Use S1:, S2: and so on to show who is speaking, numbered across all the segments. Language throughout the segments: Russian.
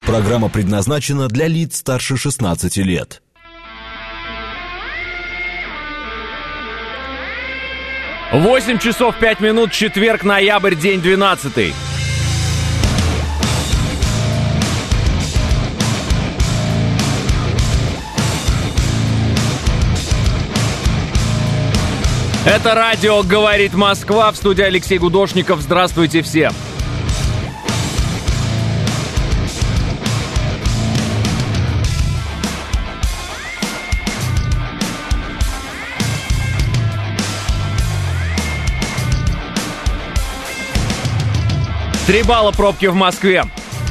S1: Программа предназначена для лиц старше 16 лет.
S2: 8 часов 5 минут, четверг, ноябрь, день 12. Это радио «Говорит Москва», в студии Алексей Гудошников. Здравствуйте всем. Три балла пробки в Москве.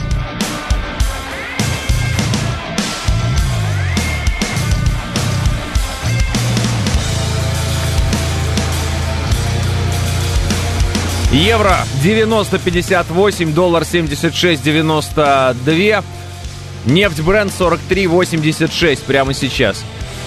S2: Евро 90.58, доллар 76.92, нефть Brent 43.86 прямо сейчас.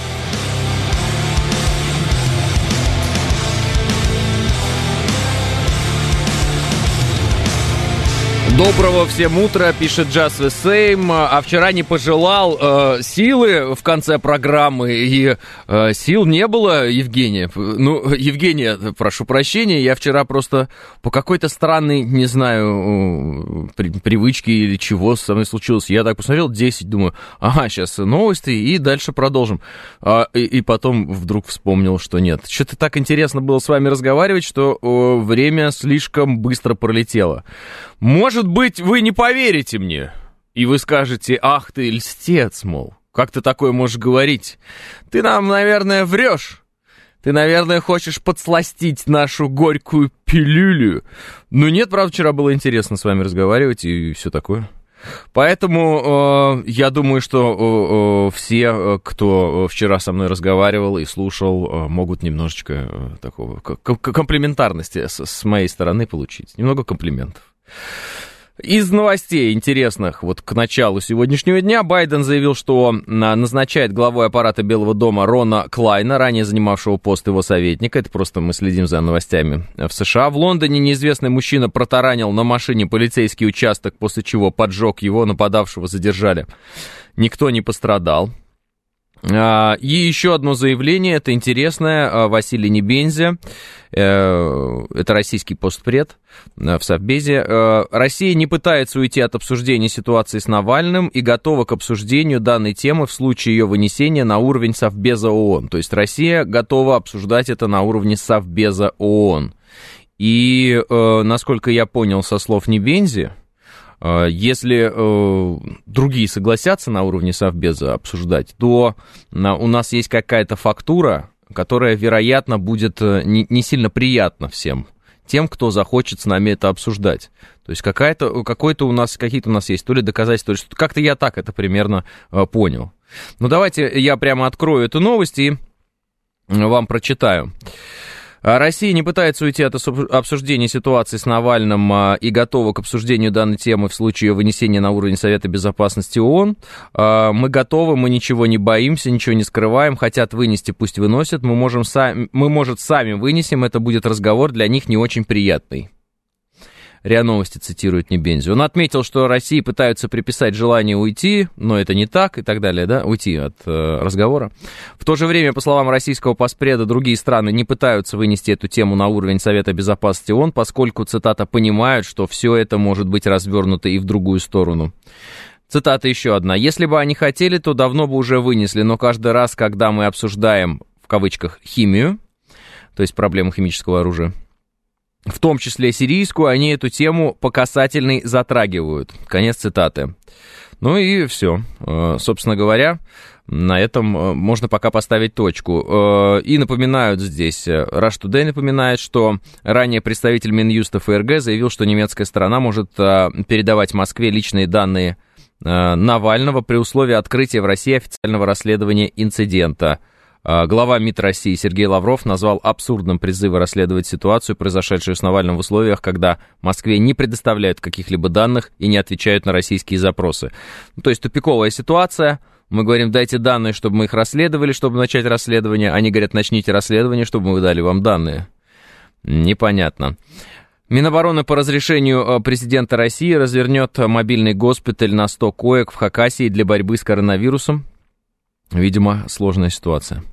S2: Доброго всем утра, пишет Just the Same. А вчера не пожелал силы в конце программы, и сил не было, Евгения. Ну, Евгения, прошу прощения, я вчера просто по какой-то странной, не знаю, привычке или чего со мной случилось. Я так посмотрел, 10, думаю, ага, сейчас новости, и дальше продолжим. И потом вдруг вспомнил, что нет. Что-то так интересно было с вами разговаривать, что время слишком быстро пролетело. Может быть, вы не поверите мне, и вы скажете, ах ты льстец, мол, как ты такое можешь говорить? Ты нам, наверное, врешь. Ты, наверное, хочешь подсластить нашу горькую пилюлю. Ну нет, правда, вчера было интересно с вами разговаривать и все такое. Поэтому я думаю, что все, кто вчера со мной разговаривал и слушал, могут немножечко такого комплиментарности с моей стороны получить. Немного комплиментов. Из новостей интересных, вот к началу сегодняшнего дня, Байден заявил, что назначает главой аппарата Белого дома Рона Клайна, ранее занимавшего пост его советника. Это просто мы следим за новостями в США. В Лондоне неизвестный мужчина протаранил на машине полицейский участок, после чего поджег его, нападавшего задержали. Никто не пострадал. И еще одно заявление, это интересное, Василий Небензя, это российский постпред в Совбезе. Россия не пытается уйти от обсуждения ситуации с Навальным и готова к обсуждению данной темы в случае ее вынесения на уровень Совбеза ООН. То есть Россия готова обсуждать это на уровне Совбеза ООН. И, насколько я понял со слов Небензи, если другие согласятся на уровне Совбеза обсуждать, то у нас есть какая-то фактура, которая, вероятно, будет не сильно приятна всем тем, кто захочет с нами это обсуждать. То есть какие-то у нас есть то ли доказательства, то ли что-то. Как-то я так это примерно понял. Ну, давайте я прямо открою эту новость и вам прочитаю. Россия не пытается уйти от обсуждения ситуации с Навальным и готова к обсуждению данной темы в случае ее вынесения на уровень Совета Безопасности ООН. Мы готовы, мы ничего не боимся, ничего не скрываем. Хотят вынести, пусть выносят. Мы, может, сами вынесем. Это будет разговор для них не очень приятный. РИА Новости цитирует Небензи. Он отметил, что России пытаются приписать желание уйти, но это не так и так далее, да, уйти от разговора. В то же время, по словам российского постпреда, другие страны не пытаются вынести эту тему на уровень Совета Безопасности ООН, поскольку, цитата, понимают, что все это может быть развернуто и в другую сторону. Цитата еще одна. «Если бы они хотели, то давно бы уже вынесли, но каждый раз, когда мы обсуждаем, в кавычках, химию, то есть проблему химического оружия, в том числе сирийскую, они эту тему по касательной затрагивают». Конец цитаты. Ну и все. Собственно говоря, на этом можно пока поставить точку. И напоминают здесь, Rush Today напоминает, что ранее представитель Минюста ФРГ заявил, что немецкая сторона может передавать Москве личные данные Навального при условии открытия в России официального расследования инцидента. Глава МИД России Сергей Лавров назвал абсурдным призывы расследовать ситуацию, произошедшую с Навальным в условиях, когда Москве не предоставляют каких-либо данных и не отвечают на российские запросы. То есть тупиковая ситуация. Мы говорим, дайте данные, чтобы мы их расследовали, чтобы начать расследование. Они говорят, начните расследование, чтобы мы дали вам данные. Непонятно. Минобороны по разрешению президента России развернет мобильный госпиталь на 100 коек в Хакасии для борьбы с коронавирусом. Видимо, сложная ситуация.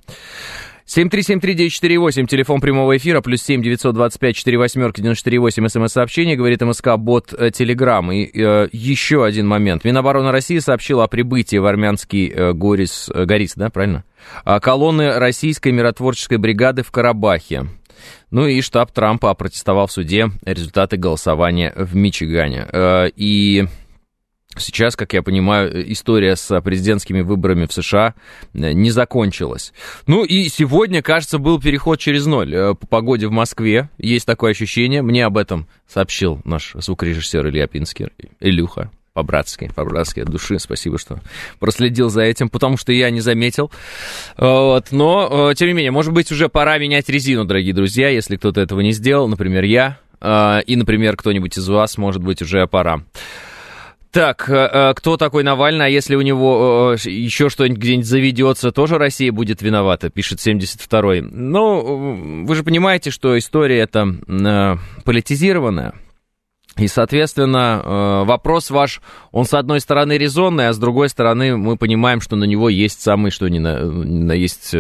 S2: 7373948, телефон прямого эфира, +7 925 48 948, смс-сообщение, говорит МСК-бот Телеграм. И еще один момент. Минобороны России сообщила о прибытии в армянский Горис, да, правильно? Колонны российской миротворческой бригады в Карабахе. Ну и штаб Трампа опротестовал в суде результаты голосования в Мичигане. И сейчас, как я понимаю, история с президентскими выборами в США не закончилась. Ну и сегодня, кажется, был переход через ноль по погоде в Москве. Есть такое ощущение. Мне об этом сообщил наш звукорежиссер Илья Пинскер. Илюха, по-братски от души. Спасибо, что проследил за этим, потому что я не заметил. Вот. Но, тем не менее, может быть, уже пора менять резину, дорогие друзья, если кто-то этого не сделал. Например, я. И, например, кто-нибудь из вас, может быть, уже пора. Так, кто такой Навальный, а если у него еще что-нибудь где-нибудь заведется, тоже Россия будет виновата, пишет 72-й. Ну, вы же понимаете, что история эта политизированная, и, соответственно, вопрос ваш, он с одной стороны резонный, а с другой стороны мы понимаем, что на него есть самый, что ни на есть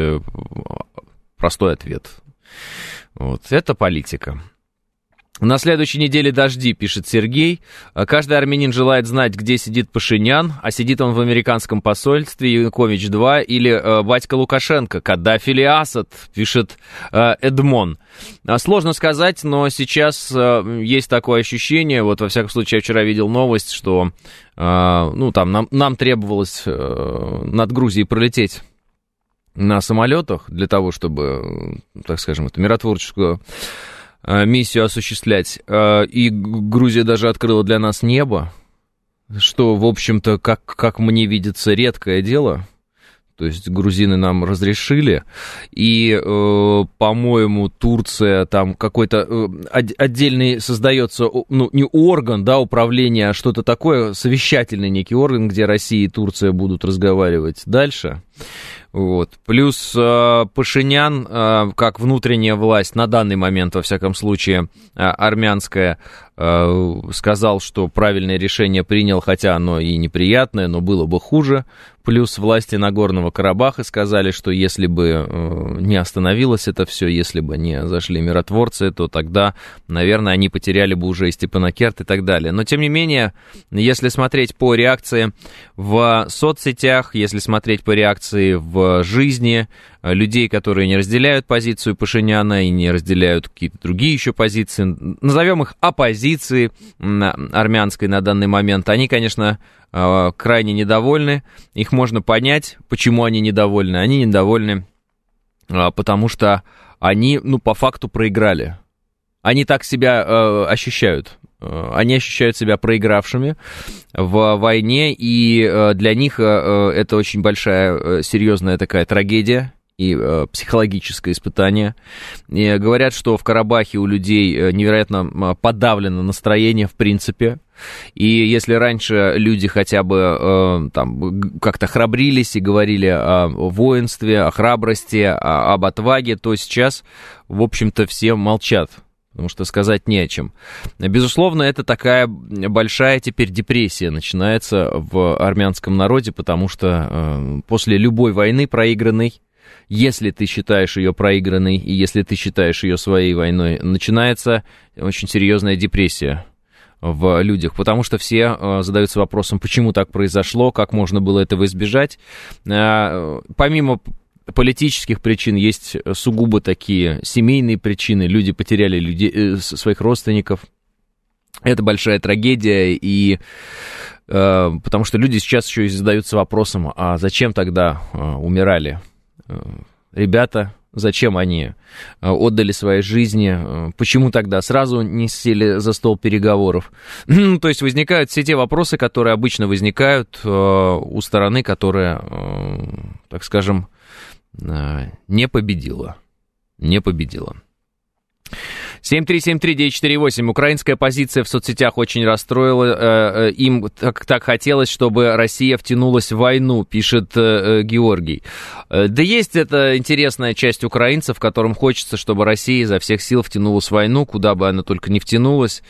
S2: простой ответ. Вот, это политика. На следующей неделе дожди, пишет Сергей. Каждый армянин желает знать, где сидит Пашинян, а сидит он в американском посольстве, Янукович-2 или батька Лукашенко, Каддафи или Асад, пишет Эдмон. Сложно сказать, но сейчас есть такое ощущение, вот во всяком случае я вчера видел новость, что ну, там нам требовалось над Грузией пролететь на самолетах для того, чтобы, так скажем, эту миротворческую миссию осуществлять, и Грузия даже открыла для нас небо, что, в общем-то, как мне видится, редкое дело. То есть грузины нам разрешили, и, по-моему, Турция, там какой-то отдельный создается, ну, не орган, да, управления, а что-то такое, совещательный некий орган, где Россия и Турция будут разговаривать дальше. Вот. Плюс Пашинян, как внутренняя власть, на данный момент, во всяком случае, армянская, сказал, что правильное решение принял, хотя оно и неприятное, но было бы хуже. Плюс власти Нагорного Карабаха сказали, что если бы не остановилось это все, если бы не зашли миротворцы, то тогда, наверное, они потеряли бы уже и Степанакерт и так далее. Но, тем не менее, если смотреть по реакции в соцсетях, если смотреть по реакции в жизни людей, которые не разделяют позицию Пашиняна и не разделяют какие-то другие еще позиции, назовем их оппозицией армянской на данный момент, они, конечно, крайне недовольны. Их можно понять, почему они недовольны. Они недовольны, потому что они, ну, по факту проиграли. Они так себя ощущают. Они ощущают себя проигравшими в войне, и для них это очень большая, серьезная такая трагедия и психологическое испытание. И говорят, что в Карабахе у людей невероятно подавлено настроение в принципе. И если раньше люди хотя бы там как-то храбрились и говорили о воинстве, о храбрости, об отваге, то сейчас, в общем-то, все молчат, потому что сказать не о чем. Безусловно, это такая большая теперь депрессия начинается в армянском народе, потому что после любой войны проигранной, если ты считаешь ее проигранной и если ты считаешь ее своей войной, начинается очень серьезная депрессия в людях, потому что все задаются вопросом, почему так произошло, как можно было этого избежать. Помимо политических причин есть сугубо такие семейные причины, люди потеряли своих родственников. Это большая трагедия, и потому что люди сейчас еще и задаются вопросом, а зачем тогда умирали ребята, зачем они отдали свои жизни, почему тогда сразу не сели за стол переговоров. То есть возникают все те вопросы, которые обычно возникают у стороны, которая, так скажем, не победила. 7373948. Украинская позиция в соцсетях очень расстроила. Им так хотелось, чтобы Россия втянулась в войну, пишет Георгий. Да есть эта интересная часть украинцев, которым хочется, чтобы Россия изо всех сил втянулась в войну, куда бы она только не втянулась.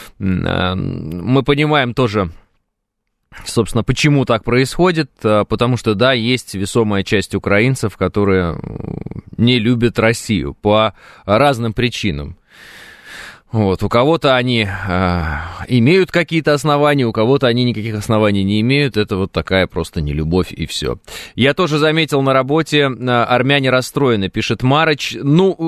S2: Мы понимаем тоже, собственно, почему так происходит, потому что, да, есть весомая часть украинцев, которые не любят Россию по разным причинам. Вот, у кого-то они имеют какие-то основания, у кого-то они никаких оснований не имеют. Это вот такая просто нелюбовь и все. Я тоже заметил на работе, армяне расстроены, пишет Марыч.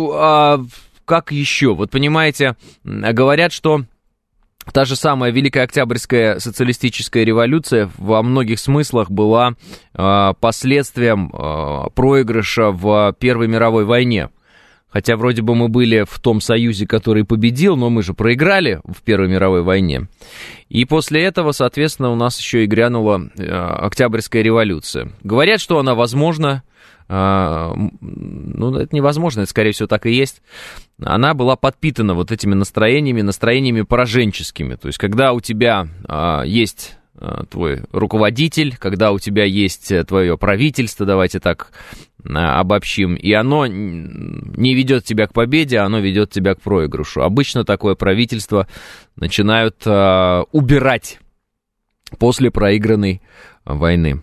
S2: Как еще? Вот понимаете, говорят, что та же самая Великая Октябрьская социалистическая революция во многих смыслах была последствием проигрыша в Первой мировой войне. Хотя вроде бы мы были в том союзе, который победил, но мы же проиграли в Первой мировой войне. И после этого, соответственно, у нас еще и грянула Октябрьская революция. Говорят, что она возможна. Это невозможно, это, скорее всего, так и есть. Она была подпитана вот этими настроениями пораженческими. То есть, когда у тебя есть твой руководитель, когда у тебя есть твое правительство, давайте так обобщим, и оно не ведет тебя к победе, оно ведет тебя к проигрышу. Обычно такое правительство начинают убирать после проигранной войны.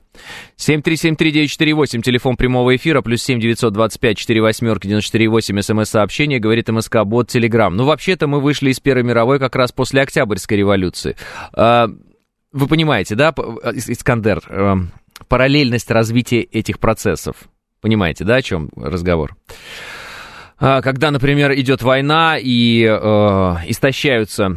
S2: 7373948, телефон прямого эфира, плюс 7-925-48-94-8, смс-сообщение, говорит МСК-бот Телеграм. Вообще-то мы вышли из Первой мировой как раз после Октябрьской революции. Вы понимаете, да, Искандер, параллельность развития этих процессов. Понимаете, да, о чем разговор? Когда, например, идет война и истощаются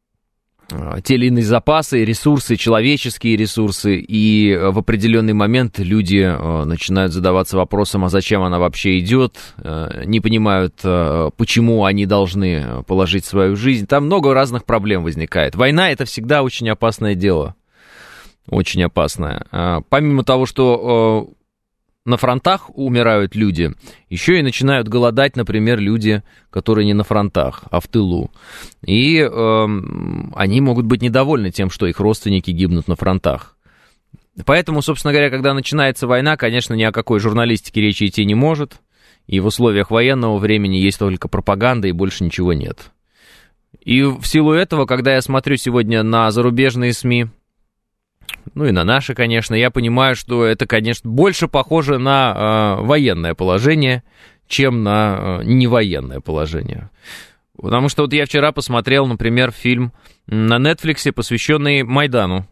S2: те или иные запасы, ресурсы, человеческие ресурсы, и в определенный момент люди начинают задаваться вопросом, а зачем она вообще идет, не понимают, почему они должны положить свою жизнь. Там много разных проблем возникает. Война — это всегда очень опасное дело, очень опасное. Помимо того, что на фронтах умирают люди, еще и начинают голодать, например, люди, которые не на фронтах, а в тылу. И они могут быть недовольны тем, что их родственники гибнут на фронтах. Поэтому, собственно говоря, когда начинается война, конечно, ни о какой журналистике речи идти не может. И в условиях военного времени есть только пропаганда, и больше ничего нет. И в силу этого, когда я смотрю сегодня на зарубежные СМИ, и на наши, конечно, я понимаю, что это, конечно, больше похоже на военное положение, чем на невоенное положение. Потому что вот я вчера посмотрел, например, фильм на Netflix, посвященный Майдану.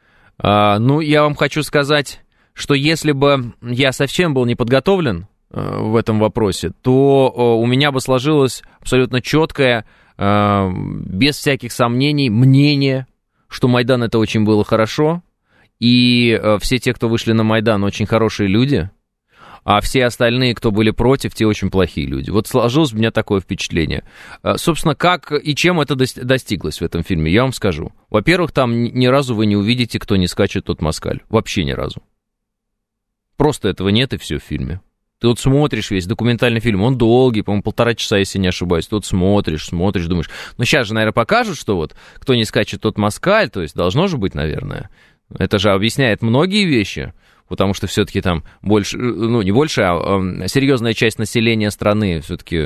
S2: Я вам хочу сказать, что если бы я совсем был не подготовлен в этом вопросе, то у меня бы сложилось абсолютно четкое, без всяких сомнений, мнение, что Майдан — это очень было хорошо, и все те, кто вышли на Майдан, очень хорошие люди, а все остальные, кто были против, те очень плохие люди. Вот сложилось у меня такое впечатление. Собственно, как и чем это достиглось в этом фильме, я вам скажу. Во-первых, там ни разу вы не увидите, кто не скачет, тот москаль. Вообще ни разу. Просто этого нет, и все в фильме. Ты вот смотришь весь документальный фильм, он долгий, по-моему, 1,5 часа, если не ошибаюсь. Ты вот смотришь, думаешь, сейчас же, наверное, покажут, что вот кто не скачет, тот москаль, то есть должно же быть, наверное. Это же объясняет многие вещи, потому что все-таки там больше, не больше, а серьезная часть населения страны все-таки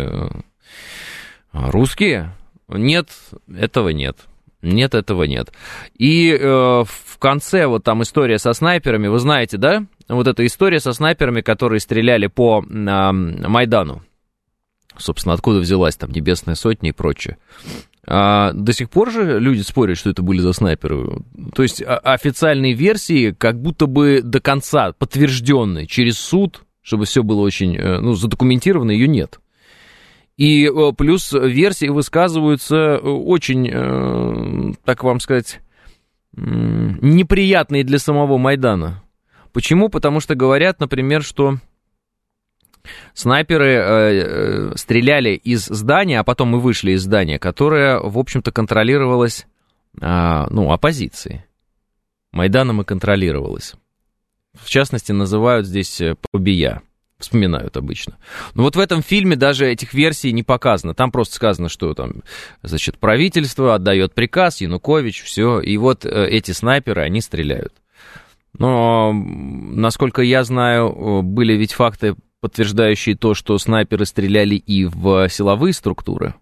S2: русские. Нет, этого нет. Нет, этого нет. И в конце вот там история со снайперами, вы знаете, да? Вот эта история со снайперами, которые стреляли по Майдану. Собственно, откуда взялась там Небесная Сотня и прочее. До сих пор же люди спорят, что это были за снайперы. То есть официальные версии как будто бы до конца подтвержденные через суд, чтобы все было очень задокументировано, ее нет. И плюс версии высказываются очень, так вам сказать, неприятные для самого Майдана. Почему? Потому что говорят, например, что снайперы стреляли из здания, а потом и вышли из здания, которое, в общем-то, контролировалось, оппозицией. Майданом и контролировалось. В частности, называют здесь Пабия. Вспоминают обычно. Но вот в этом фильме даже этих версий не показано. Там просто сказано, что там, значит, правительство отдает приказ, Янукович, все, и вот эти снайперы, они стреляют. Но, насколько я знаю, были ведь факты, подтверждающие то, что снайперы стреляли и в силовые структуры.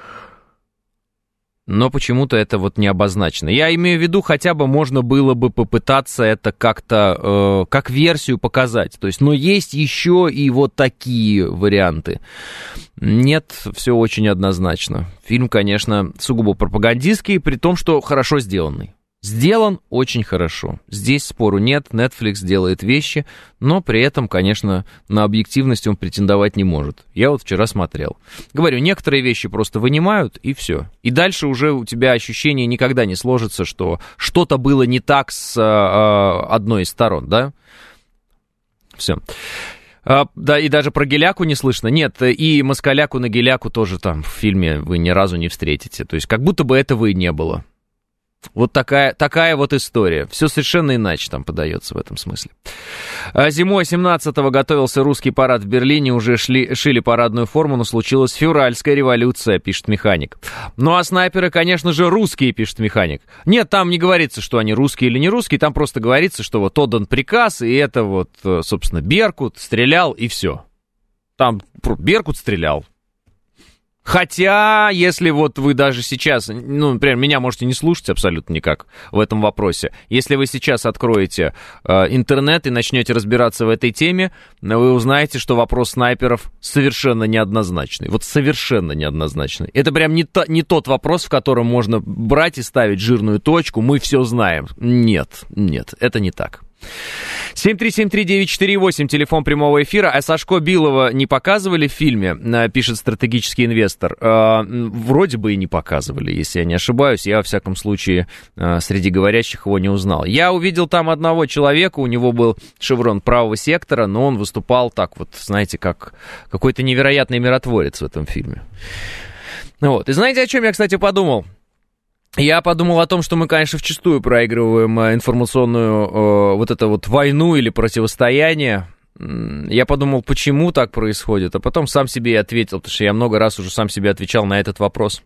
S2: Но почему-то это вот не обозначено. Я имею в виду, хотя бы можно было бы попытаться это как-то, как версию показать. То есть, но есть еще и вот такие варианты. Нет, все очень однозначно. Фильм, конечно, сугубо пропагандистский, при том, что хорошо сделанный. Сделан очень хорошо. Здесь спору нет, Netflix делает вещи, но при этом, конечно, на объективность он претендовать не может. Я вот вчера смотрел. Говорю, некоторые вещи просто вынимают, и все. И дальше уже у тебя ощущение никогда не сложится, что что-то было не так с одной из сторон, да? Все. Да, и даже про Геляку не слышно. Нет, и Москаляку на Геляку тоже там в фильме вы ни разу не встретите. То есть как будто бы этого и не было. Вот такая вот история. Все совершенно иначе там подается в этом смысле. Зимой 17-го готовился русский парад в Берлине, уже шили парадную форму, но случилась февральская революция, пишет Механик. Ну а снайперы, конечно же, русские, пишет Механик. Нет, там не говорится, что они русские или не русские, там просто говорится, что вот отдан приказ, и это вот, собственно, Беркут стрелял, и все. Там Беркут стрелял. Хотя, если вот вы даже сейчас, ну, например, меня можете не слушать абсолютно никак в этом вопросе, если вы сейчас откроете интернет и начнете разбираться в этой теме, вы узнаете, что вопрос снайперов совершенно неоднозначный. Вот совершенно неоднозначный. Это прям не тот вопрос, в котором можно брать и ставить жирную точку, мы все знаем. Нет, это не так. 7373948, телефон прямого эфира. А Сашко Билова не показывали в фильме, пишет стратегический инвестор. Вроде бы и не показывали, если я не ошибаюсь. Я, во всяком случае, среди говорящих его не узнал. Я увидел там одного человека, у него был шеврон правого сектора, но он выступал так вот, знаете, как какой-то невероятный миротворец в этом фильме. Вот. И знаете, о чем я, кстати, подумал? Я подумал о том, что мы, конечно, вчистую проигрываем информационную вот эту вот войну или противостояние. Я подумал, почему так происходит, а потом сам себе и ответил, потому что я много раз уже сам себе отвечал на этот вопрос.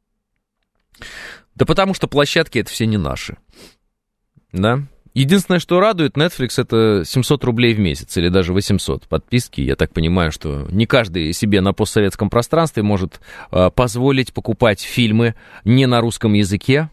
S2: Да потому что площадки это все не наши. Да? Единственное, что радует, Netflix это 700 рублей в месяц, или даже 800 подписки. Я так понимаю, что не каждый себе на постсоветском пространстве может позволить покупать фильмы не на русском языке.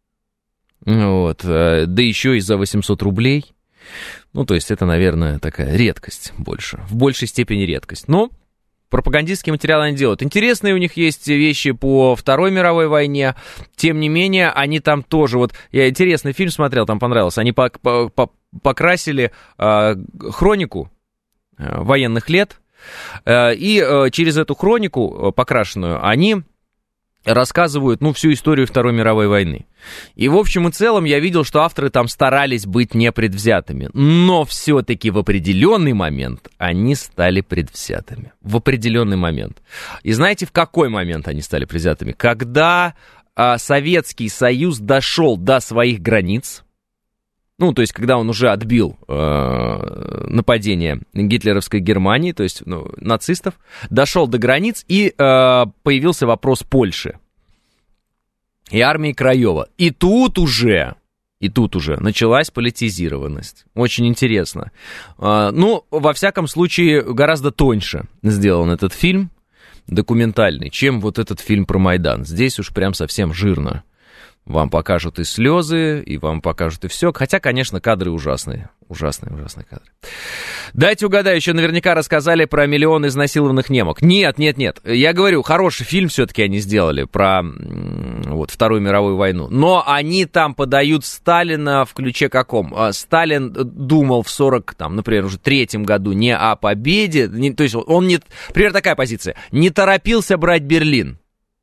S2: Вот. Да еще и за 800 рублей. Ну, то есть это, наверное, такая редкость больше. В большей степени редкость. Но пропагандистские материалы они делают. Интересные у них есть вещи по Второй мировой войне. Тем не менее, они там тоже... Вот я интересный фильм смотрел, там понравился. Они покрасили хронику военных лет. И через эту хронику покрашенную они рассказывают, ну, всю историю Второй мировой войны. И в общем и целом я видел, что авторы там старались быть непредвзятыми. Но все-таки в определенный момент они стали предвзятыми. В определенный момент. И знаете, в какой момент они стали предвзятыми? Когда Советский Союз дошел до своих границ, ну, то есть, когда он уже отбил нападение гитлеровской Германии, то есть, ну, нацистов, дошел до границ, и появился вопрос Польши и армии Краева. И тут уже началась политизированность. Очень интересно. Ну, во всяком случае, гораздо тоньше сделан этот фильм, документальный, чем вот этот фильм про Майдан. Здесь уж прям совсем жирно. Вам покажут и слезы, и вам покажут и все. Хотя, конечно, кадры ужасные. Ужасные кадры. Дайте угадаю, еще наверняка рассказали про миллион изнасилованных немок. Нет. Я говорю, хороший фильм все-таки они сделали про вот, Вторую мировую войну. Но они там подают Сталина в ключе каком? Сталин думал в 40, там, например, уже третьем году не о победе. То есть он не... Например, такая позиция. Не торопился брать Берлин.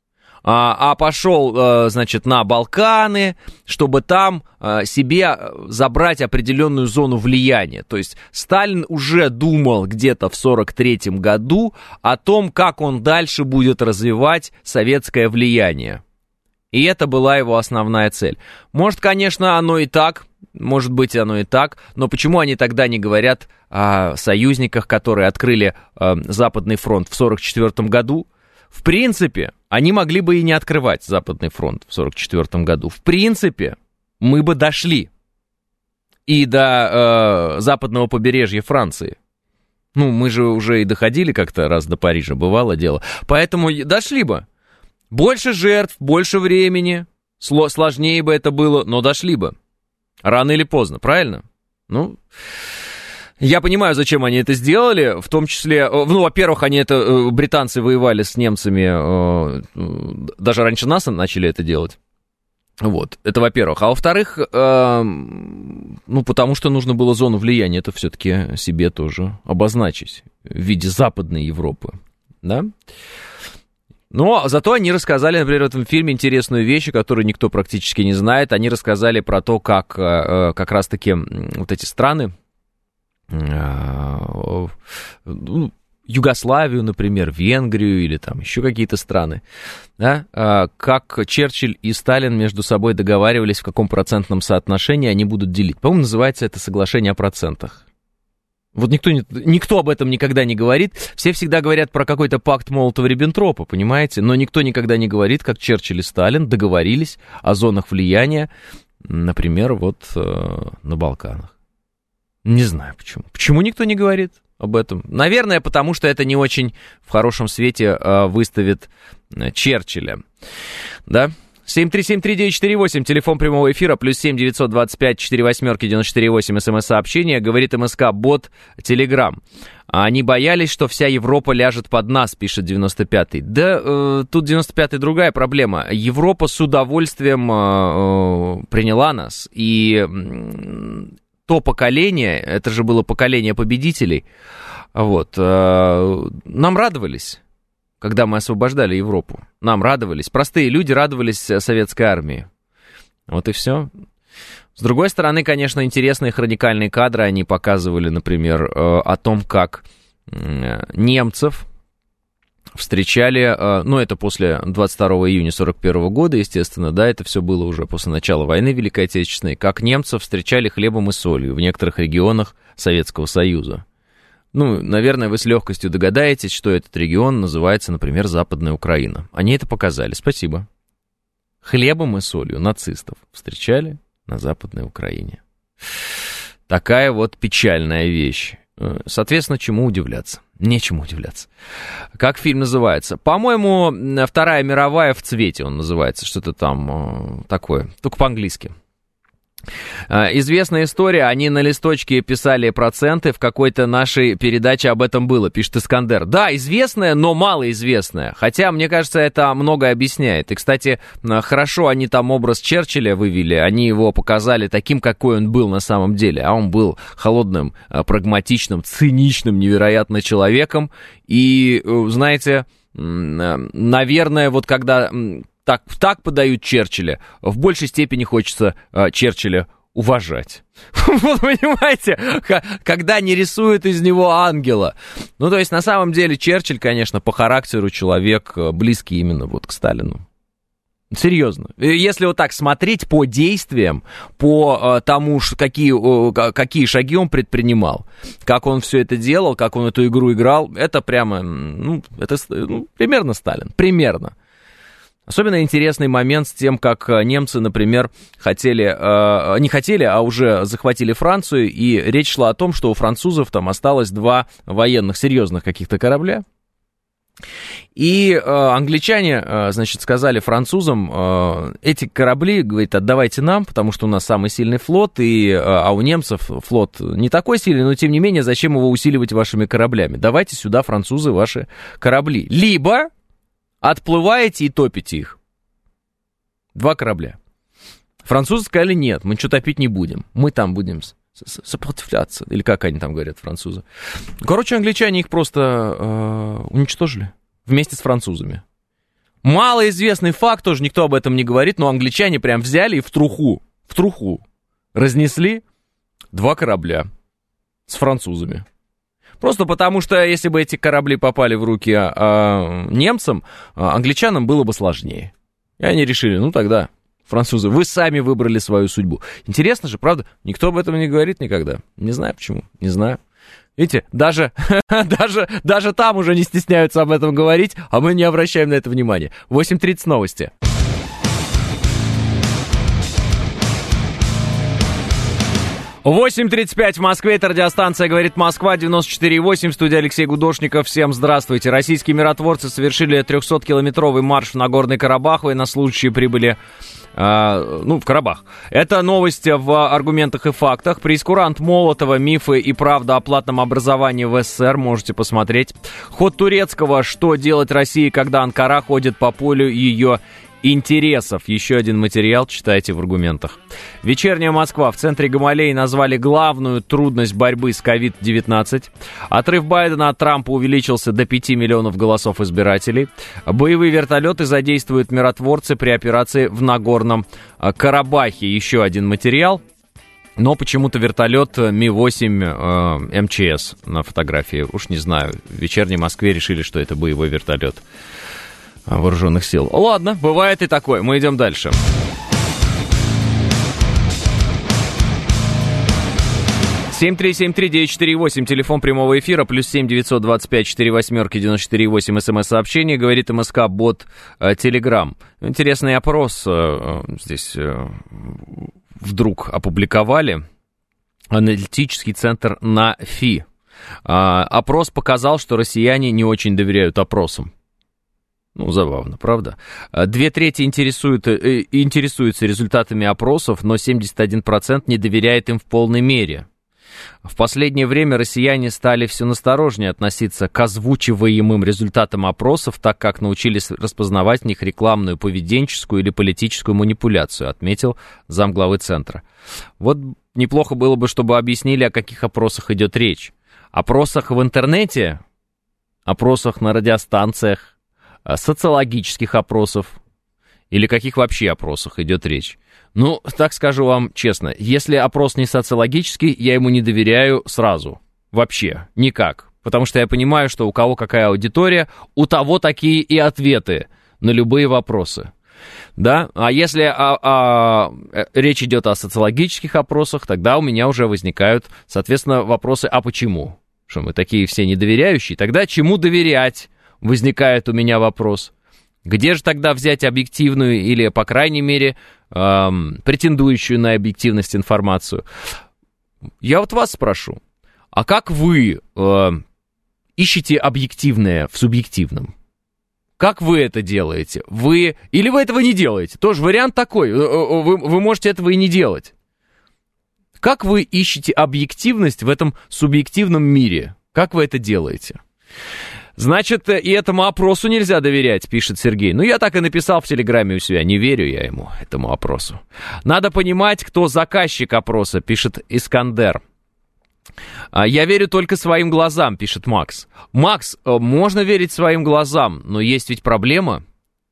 S2: А пошел, значит, на Балканы, чтобы там себе забрать определенную зону влияния. То есть Сталин уже думал где-то в 43-м году о том, как он дальше будет развивать советское влияние. И это была его основная цель. Может, конечно, оно и так может быть, оно и так, но почему они тогда не говорят о союзниках, которые открыли Западный фронт в 1944 году? В принципе, они могли бы и не открывать Западный фронт в 1944 году. В принципе, мы бы дошли и до западного побережья Франции. Ну, мы же уже и доходили как-то раз до Парижа, бывало дело. Поэтому дошли бы. Больше жертв, больше времени, сложнее бы это было, но дошли бы. Рано или поздно, правильно? Ну, я понимаю, зачем они это сделали, в том числе, ну, во-первых, британцы воевали с немцами, даже раньше нас начали это делать. Вот, это во-первых. А во-вторых, ну, потому что нужно было зону влияния, это все-таки себе тоже обозначить в виде Западной Европы, да? Но зато они рассказали, например, в этом фильме интересную вещь, которую никто практически не знает. Они рассказали про то, как раз-таки вот эти страны, Югославию, например, Венгрию или там еще какие-то страны, да, как Черчилль и Сталин между собой договаривались, в каком процентном соотношении они будут делить. По-моему, называется это соглашение о процентах. Вот никто об этом никогда не говорит. Все всегда говорят про какой-то пакт Молотова-Риббентропа, понимаете? Но никто никогда не говорит, как Черчилль и Сталин договорились о зонах влияния, например, вот на Балканах. Не знаю почему. Почему никто не говорит об этом? Наверное, потому что это не очень в хорошем свете выставит Черчилля. Да? 7373948, телефон прямого эфира, +7 925 48 94 смс-сообщение, говорит МСК, бот Телеграм. Они боялись, что вся Европа ляжет под нас, пишет 95-й. Да, тут 95-й другая проблема. Европа с удовольствием приняла нас, и то поколение, это же было поколение победителей, вот, нам радовались. Когда мы освобождали Европу. Нам радовались. Простые люди радовались советской армии. Вот и все. С другой стороны, конечно, интересные хроникальные кадры. Они показывали, например, о том, как немцев встречали... Ну, это после 22 июня 1941 года, естественно. Да, это все было уже после начала войны Великой Отечественной. Как немцев встречали хлебом и солью в некоторых регионах Советского Союза. Ну, наверное, вы с легкостью догадаетесь, что этот регион называется, например, Западная Украина. Они это показали. Спасибо. Хлебом и солью нацистов встречали на Западной Украине. Такая вот печальная вещь. Соответственно, чему удивляться? Нечему удивляться. Как фильм называется? По-моему, «Вторая мировая в цвете» он называется. Что-то там такое. Только по-английски. Известная история, они на листочке писали проценты, в какой-то нашей передаче об этом было, пишет Искандер. Да, известная, но малоизвестная, хотя, мне кажется, это многое объясняет. И, кстати, хорошо они там образ Черчилля вывели, они его показали таким, какой он был на самом деле, а он был холодным, прагматичным, циничным, невероятно человеком. И, знаете, наверное, вот когда... Так подают Черчилля. В большей степени хочется Черчилля уважать. Вот понимаете, когда не рисуют из него ангела. Ну, то есть, на самом деле, Черчилль, конечно, по характеру человек близкий именно вот к Сталину. Серьезно. Если вот так смотреть по действиям, по тому, какие шаги он предпринимал, как он все это делал, как он эту игру играл, это прямо, примерно Сталин. Примерно. Особенно интересный момент с тем, как немцы, например, не хотели, а уже захватили Францию, и речь шла о том, что у французов там осталось 2 военных, серьезных каких-то корабля. И англичане, значит, сказали французам, эти корабли, говорит, отдавайте нам, потому что у нас самый сильный флот, а у немцев флот не такой сильный, но тем не менее, зачем его усиливать вашими кораблями? Давайте сюда, французы, ваши корабли. Либо... отплываете и топите их. 2 корабля. Французы сказали, нет, мы ничего топить не будем. Мы там будем сопротивляться. Или как они там говорят, французы. Короче, англичане их просто уничтожили. Вместе с французами. Малоизвестный факт, тоже никто об этом не говорит, но англичане прям взяли и в труху разнесли 2 корабля с французами. Просто потому, что если бы эти корабли попали в руки немцам, англичанам было бы сложнее. И они решили, ну тогда французы, вы сами выбрали свою судьбу. Интересно же, правда? Никто об этом не говорит никогда. Не знаю почему, не знаю. Видите, даже там уже не стесняются об этом говорить, а мы не обращаем на это внимания. 8:30 новости. 8:35 в Москве, это радиостанция «Говорит Москва», 94,8, в студии Алексей Гудошников. Всем здравствуйте. Российские миротворцы совершили 300-километровый марш в Нагорный Карабах, военнослужащие прибыли в Карабах. Это новость в «Аргументах и фактах». Прейскурант Молотова «Мифы и правда о платном образовании в СССР». Можете посмотреть. Ход Турецкого «Что делать России, когда Анкара ходит по полю ее интересов». Еще один материал читайте в «Аргументах». «Вечерняя Москва». В центре Гамалеи назвали главную трудность борьбы с COVID-19. Отрыв Байдена от Трампа увеличился до 5 миллионов голосов избирателей. Боевые вертолеты задействуют миротворцы при операции в Нагорном Карабахе. Еще один материал. Но почему-то вертолет Ми-8 МЧС на фотографии. Уж не знаю. В «Вечерней Москве» решили, что это боевой вертолет вооруженных сил. Ладно, бывает и такое. Мы идем дальше. Семь 373-948, телефон прямого эфира, +7 925 48 94 смс-сообщение, говорит МСК, бот Телеграм. Интересный опрос здесь вдруг опубликовали. Аналитический центр НАФИ. Опрос показал, что россияне не очень доверяют опросам. Ну, забавно, правда? 2/3 интересуются результатами опросов, но 71% не доверяет им в полной мере. В последнее время россияне стали все насторожнее относиться к озвучиваемым результатам опросов, так как научились распознавать в них рекламную, поведенческую или политическую манипуляцию, отметил замглавы центра. Вот неплохо было бы, чтобы объяснили, о каких опросах идет речь. Опросах в интернете, опросах на радиостанциях, социологических опросов или каких вообще опросах идет речь? Ну, так скажу вам честно, если опрос не социологический, я ему не доверяю сразу. Вообще, никак. Потому что я понимаю, что у кого какая аудитория, у того такие и ответы на любые вопросы. Да? А если речь идет о социологических опросах, тогда у меня уже возникают, соответственно, вопросы, а почему? Что мы такие все недоверяющие? Тогда чему доверять? Возникает у меня вопрос. Где же тогда взять объективную или, по крайней мере, претендующую на объективность информацию? Я вот вас спрошу, а как вы ищете объективное в субъективном? Как вы это делаете? Или вы этого не делаете? Тоже вариант такой, вы можете этого и не делать. Как вы ищете объективность в этом субъективном мире? Как вы это делаете? Значит, и этому опросу нельзя доверять, пишет Сергей. Ну, я так и написал в Телеграме у себя. Не верю я ему, этому опросу. Надо понимать, кто заказчик опроса, пишет Искандер. Я верю только своим глазам, пишет Макс. Макс, можно верить своим глазам, но есть ведь проблема.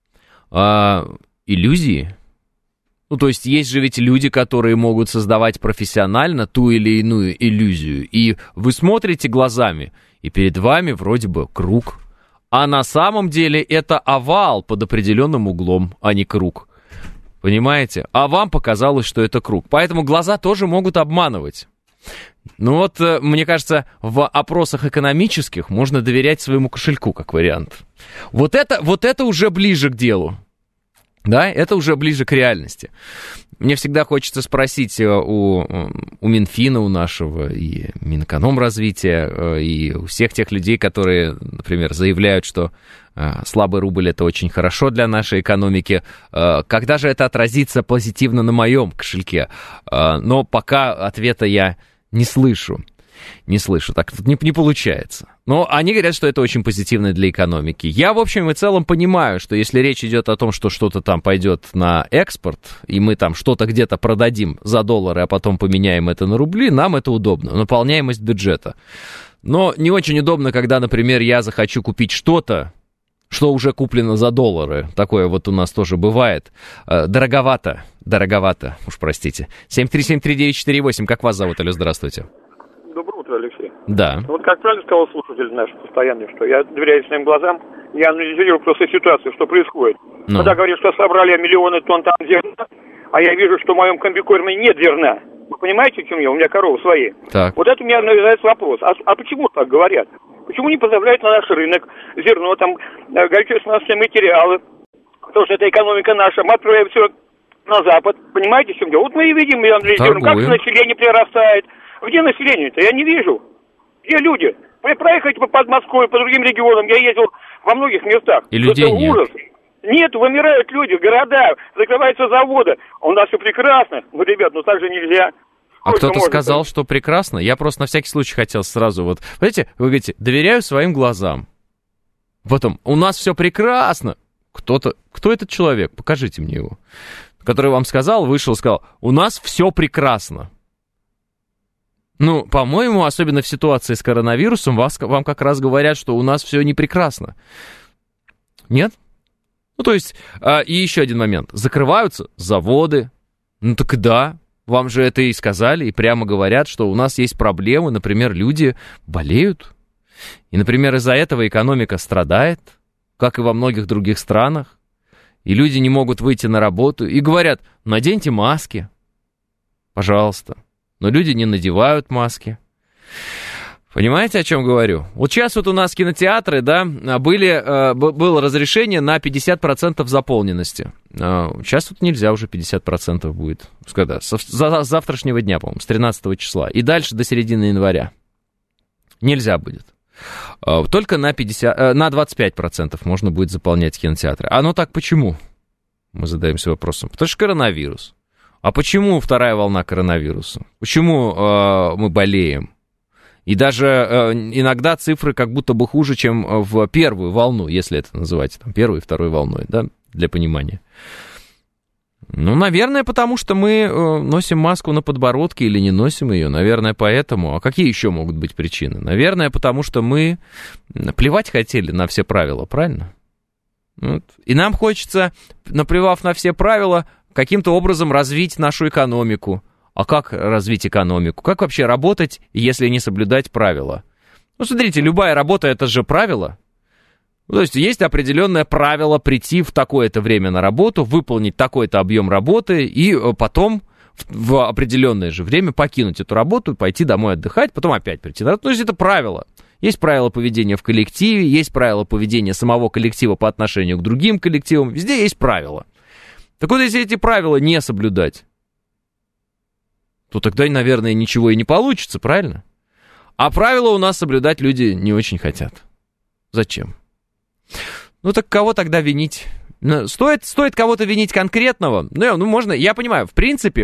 S2: Иллюзии. Ну, то есть есть же ведь люди, которые могут создавать профессионально ту или иную иллюзию. И вы смотрите глазами, и перед вами вроде бы круг. А на самом деле это овал под определенным углом, а не круг. Понимаете? А вам показалось, что это круг. Поэтому глаза тоже могут обманывать. Ну вот, мне кажется, в опросах экономических можно доверять своему кошельку, как вариант. Вот это уже ближе к делу. Да, это уже ближе к реальности. Мне всегда хочется спросить у Минфина, у нашего, и Минэкономразвития, и у всех тех людей, которые, например, заявляют, что слабый рубль – это очень хорошо для нашей экономики, когда же это отразится позитивно на моем кошельке? Но пока ответа я не слышу. Так не получается. Но они говорят, что это очень позитивно для экономики. Я, в общем и целом, понимаю, что если речь идет о том, что что-то там пойдет на экспорт, и мы там что-то где-то продадим за доллары, а потом поменяем это на рубли, нам это удобно. Наполняемость бюджета. Но не очень удобно, когда, например, я захочу купить что-то, что уже куплено за доллары. Такое вот у нас тоже бывает. Дороговато, уж простите. 7373948, как вас зовут, алло, здравствуйте.
S3: Доброе утро, Алексей.
S2: Да.
S3: Вот как правильно сказал слушатель наш постоянный, что я доверяю своим глазам, я анализирую просто ситуацию, что происходит. Когда говорят, что собрали миллионы тонн там зерна, а я вижу, что в моем комбикорме нет зерна. Вы понимаете, в чем я? У меня коровы свои.
S2: Так.
S3: Вот это у меня навязывается вопрос. А почему так говорят? Почему не поставляют на наш рынок зерно, там, горюче-смазочные материалы? Потому что это экономика наша. Мы отправляем все на Запад. Понимаете, в чем дело? Вот мы и видим, Андрей, как население прирастает. Где население-то? Я не вижу. Где люди? Проехать под Москвой, по другим регионам. Я ездил во многих местах.
S2: И людей
S3: это
S2: нет.
S3: ужас. Нет, вымирают люди, города, закрываются заводы. У нас все прекрасно. Ну, ребят, ну так же нельзя.
S2: А кто-то сказал, что прекрасно. Я просто на всякий случай хотел сразу вот... Понимаете, вы говорите, доверяю своим глазам. Потом, у нас все прекрасно. Кто этот человек? Покажите мне его. Который вам сказал, вышел, сказал, у нас все прекрасно. Ну, по-моему, особенно в ситуации с коронавирусом, вам как раз говорят, что у нас все не прекрасно. Нет? Ну, то есть, и еще один момент. Закрываются заводы. Ну, так и да. Вам же это и сказали, и прямо говорят, что у нас есть проблемы. Например, люди болеют. И, например, из-за этого экономика страдает, как и во многих других странах. И люди не могут выйти на работу. И говорят, наденьте маски. Пожалуйста. Но люди не надевают маски. Понимаете, о чем говорю? Вот сейчас вот у нас кинотеатры, да, было разрешение на 50% заполненности. Сейчас вот нельзя уже 50% будет. Когда? С завтрашнего дня, по-моему, с 13 числа. И дальше до середины января. Нельзя будет. Только на 25% можно будет заполнять кинотеатры. А ну так почему? Мы задаемся вопросом. Потому что коронавирус. А почему вторая волна коронавируса? Почему мы болеем? И даже иногда цифры как будто бы хуже, чем в первую волну, если это называть там, первой и второй волной, да, для понимания. Ну, наверное, потому что мы носим маску на подбородке или не носим ее. Наверное, поэтому. А какие еще могут быть причины? Наверное, потому что мы плевать хотели на все правила, правильно? Вот. И нам хочется, наплевав на все правила, каким-то образом развить нашу экономику. А как развить экономику? Как вообще работать, если не соблюдать правила? Ну, смотрите, любая работа — это же правило. То есть есть определенное правило прийти в такое-то время на работу, выполнить такой-то объем работы и потом в определенное же время покинуть эту работу, пойти домой отдыхать, потом опять прийти на работу. То есть это правило. Есть правила поведения в коллективе, есть правила поведения самого коллектива по отношению к другим коллективам. Везде есть правила. Так вот, если эти правила не соблюдать, то тогда, наверное, ничего и не получится, правильно? А правила у нас соблюдать люди не очень хотят. Зачем? Ну так кого тогда винить? Стоит кого-то винить конкретного? Ну, можно, я понимаю, в принципе,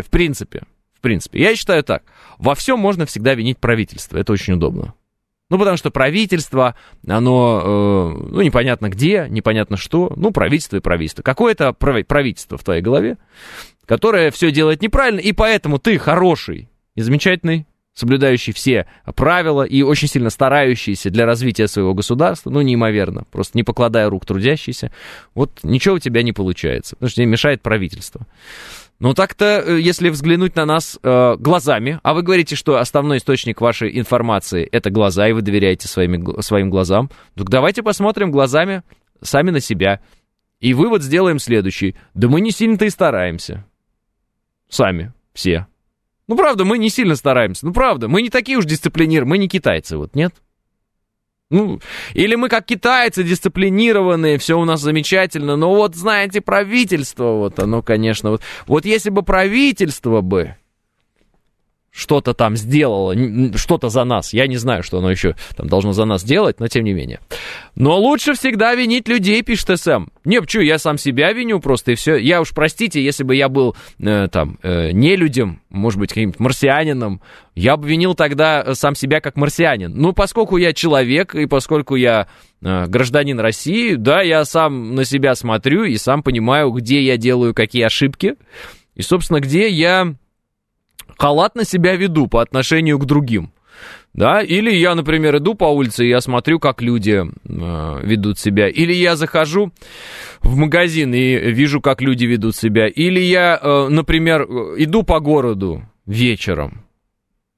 S2: я считаю так. Во всем можно всегда винить правительство, это очень удобно. Ну, потому что правительство, оно, непонятно где, непонятно что. Ну, правительство и правительство. Какое-то правительство в твоей голове, которое все делает неправильно, и поэтому ты хороший и замечательный, соблюдающий все правила и очень сильно старающийся для развития своего государства, ну, неимоверно, просто не покладая рук трудящийся, вот ничего у тебя не получается, потому что тебе мешает правительство. Ну, так-то, если взглянуть на нас глазами, а вы говорите, что основной источник вашей информации — это глаза, и вы доверяете своим глазам, так давайте посмотрим глазами сами на себя. И вывод сделаем следующий. Да мы не сильно-то и стараемся. Сами, все. Ну, правда, мы не сильно стараемся. Ну, правда, мы не такие уж дисциплинированные, мы не китайцы, вот, нет? Ну, или мы как китайцы дисциплинированные, все у нас замечательно, но вот, знаете, правительство, вот оно, конечно, вот если бы правительство бы что-то там сделало, что-то за нас, я не знаю, что оно еще там должно за нас делать, но тем не менее. Но лучше всегда винить людей, пишет СМ. Не, почему, я сам себя виню просто, и все. Я уж, простите, если бы я был нелюдем, может быть, каким-то марсианином, я бы винил тогда сам себя как марсианин. Ну, поскольку я человек, и поскольку я гражданин России, да, я сам на себя смотрю и сам понимаю, где я делаю какие ошибки, и, собственно, где я халатно себя веду по отношению к другим. Да, или я, например, иду по улице, и я смотрю, как люди ведут себя. Или я захожу в магазин и вижу, как люди ведут себя. Или я, например, иду по городу вечером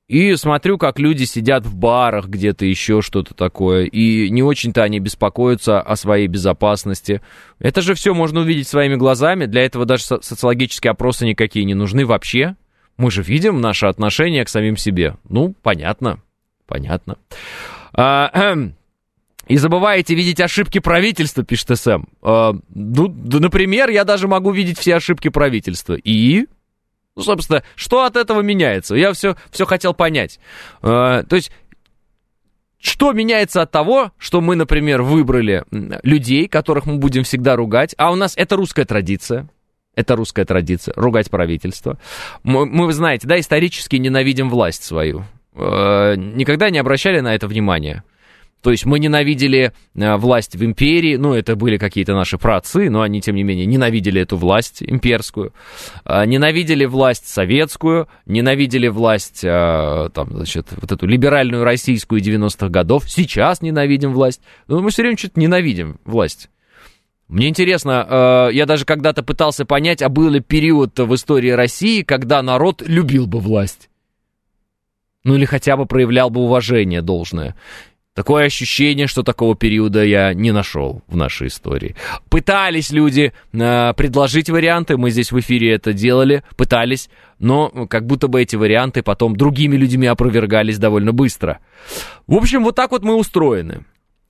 S2: И смотрю, как люди сидят в барах, где-то еще что-то такое, и не очень-то они беспокоятся о своей безопасности. Это же все можно увидеть своими глазами, для этого даже социологические опросы никакие не нужны вообще. Мы же видим наше отношение к самим себе. Ну, понятно. И забываете видеть ошибки правительства, пишет СМ. Например, я даже могу видеть все ошибки правительства. И... Ну, собственно, что от этого меняется? Я все хотел понять. То есть, что меняется от того, что мы, например, выбрали людей, которых мы будем всегда ругать, а у нас это русская традиция. Это русская традиция, ругать правительство. Мы, вы знаете, да, исторически ненавидим власть свою. Никогда не обращали на это внимания. То есть мы ненавидели власть в империи, ну, это были какие-то наши праотцы, но они, тем не менее, ненавидели эту власть имперскую, ненавидели власть советскую, ненавидели власть, там, значит, вот эту либеральную российскую 90-х годов, сейчас ненавидим власть, но мы все время что-то ненавидим власть. Мне интересно, я даже когда-то пытался понять, а был ли период в истории России, когда народ любил бы власть, ну, или хотя бы проявлял бы уважение должное. Такое ощущение, что такого периода я не нашел в нашей истории. Пытались люди предложить варианты, мы здесь в эфире это делали, пытались, но как будто бы эти варианты потом другими людьми опровергались довольно быстро. В общем, вот так вот мы устроены.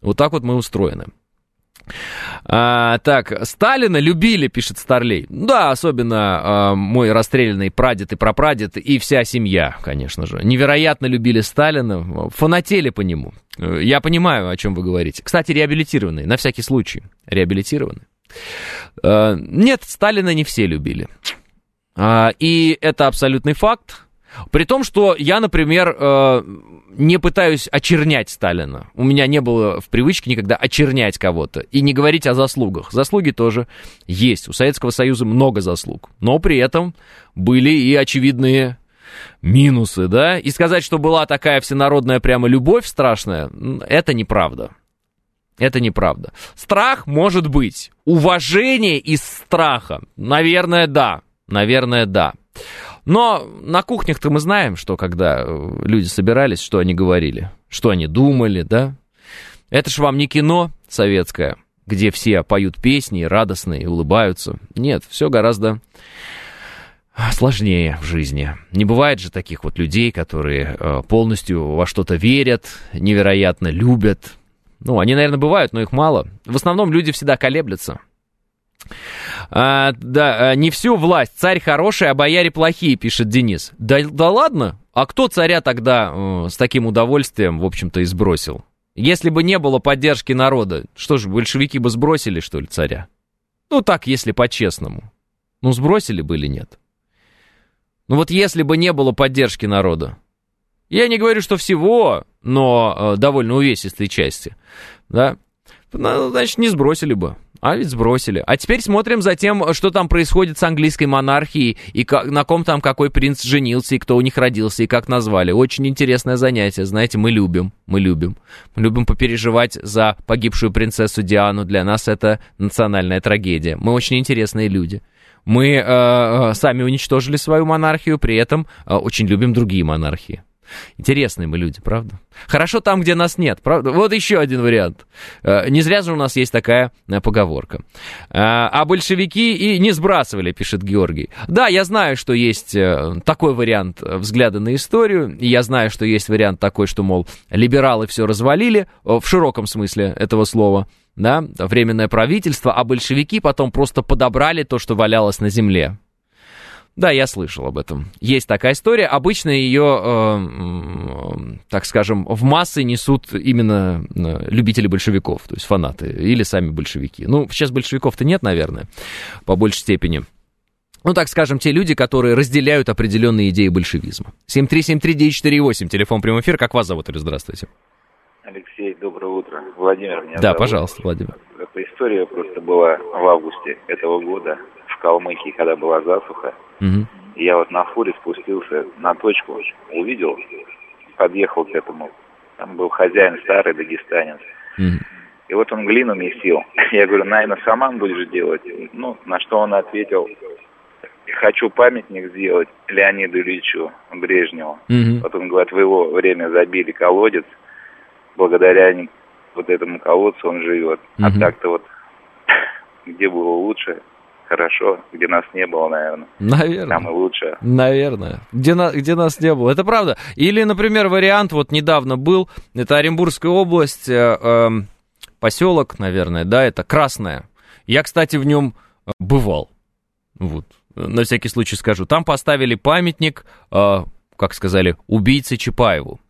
S2: Так, Сталина любили, пишет Старлей. Да, особенно мой расстрелянный прадед и прапрадед и вся семья, конечно же. Невероятно любили Сталина, фанатели по нему. Я понимаю, о чем вы говорите. Кстати, реабилитированные, на всякий случай, реабилитированные. Нет, Сталина не все любили. И это абсолютный факт. При том, что я, например, не пытаюсь очернять Сталина. У меня не было в привычке никогда очернять кого-то и не говорить о заслугах. Заслуги тоже есть. У Советского Союза много заслуг. Но при этом были и очевидные минусы, да? И сказать, что была такая всенародная прямо любовь страшная, это неправда. Это неправда. Страх может быть. Уважение из страха, наверное, да. Но на кухнях-то мы знаем, что когда люди собирались, что они говорили, что они думали, да? Это ж вам не кино советское, где все поют песни, радостные, улыбаются. Нет, все гораздо сложнее в жизни. Не бывает же таких вот людей, которые полностью во что-то верят, невероятно любят. Ну, они, наверное, бывают, но их мало. В основном люди всегда колеблются. Да, не всю власть. Царь хороший, а бояре плохие, пишет Денис. Да ладно? А кто царя тогда с таким удовольствием, в общем-то, и сбросил? Если бы не было поддержки народа, что же, большевики бы сбросили, что ли, царя? Ну так, если по-честному. Ну, сбросили бы или нет? Ну вот если бы не было поддержки народа. Я не говорю, что всего, но довольно увесистой части. Да? Ну, значит, не сбросили бы. А ведь сбросили. А теперь смотрим за тем, что там происходит с английской монархией, и на ком там какой принц женился, и кто у них родился, и как назвали. Очень интересное занятие, знаете, мы любим попереживать за погибшую принцессу Диану. Для нас это национальная трагедия. Мы очень интересные люди. Мы сами уничтожили свою монархию, при этом очень любим другие монархии. Интересные мы люди, правда? Хорошо там, где нас нет, правда? Вот еще один вариант. Не зря же у нас есть такая поговорка. А большевики и не сбрасывали, пишет Георгий. Да, я знаю, что есть такой вариант взгляда на историю. И я знаю, что есть вариант такой, что, мол, либералы все развалили, в широком смысле этого слова, да, временное правительство, а большевики потом просто подобрали то, что валялось на земле. Да, я слышал об этом. Есть такая история. Обычно ее, так скажем, в массы несут именно любители большевиков, то есть фанаты, или сами большевики. Ну, сейчас большевиков-то нет, наверное, по большей степени. Ну, так скажем, те люди, которые разделяют определенные идеи большевизма. 7373948, телефон прямой эфир. Как вас зовут, или здравствуйте?
S4: Алексей, доброе утро. Владимир меня
S2: Да,
S4: зовут.
S2: Пожалуйста, Владимир.
S4: Эта история просто была в августе этого года в Калмыкии, когда была засуха. Угу. И я вот на фуре спустился на точку, увидел, подъехал к этому. Там был хозяин старый, дагестанец. Угу. И вот он глину месил. Я говорю, наверное, саман будешь делать? Ну, на что он ответил, хочу памятник сделать Леониду Ильичу Брежневу.
S2: Угу.
S4: Вот он говорит, в его время забили колодец, благодаря вот этому колодцу он живет.
S2: Угу.
S4: А так-то вот, где было лучше, хорошо, где нас не было, наверное. Там и лучше.
S2: Наверное. Где нас не было. Это правда. Или, например, вариант, вот недавно был, это Оренбургская область, поселок, наверное, да, это Красное. Я, кстати, в нем бывал. Вот. На всякий случай скажу. Там поставили памятник, как сказали, убийце Чапаева.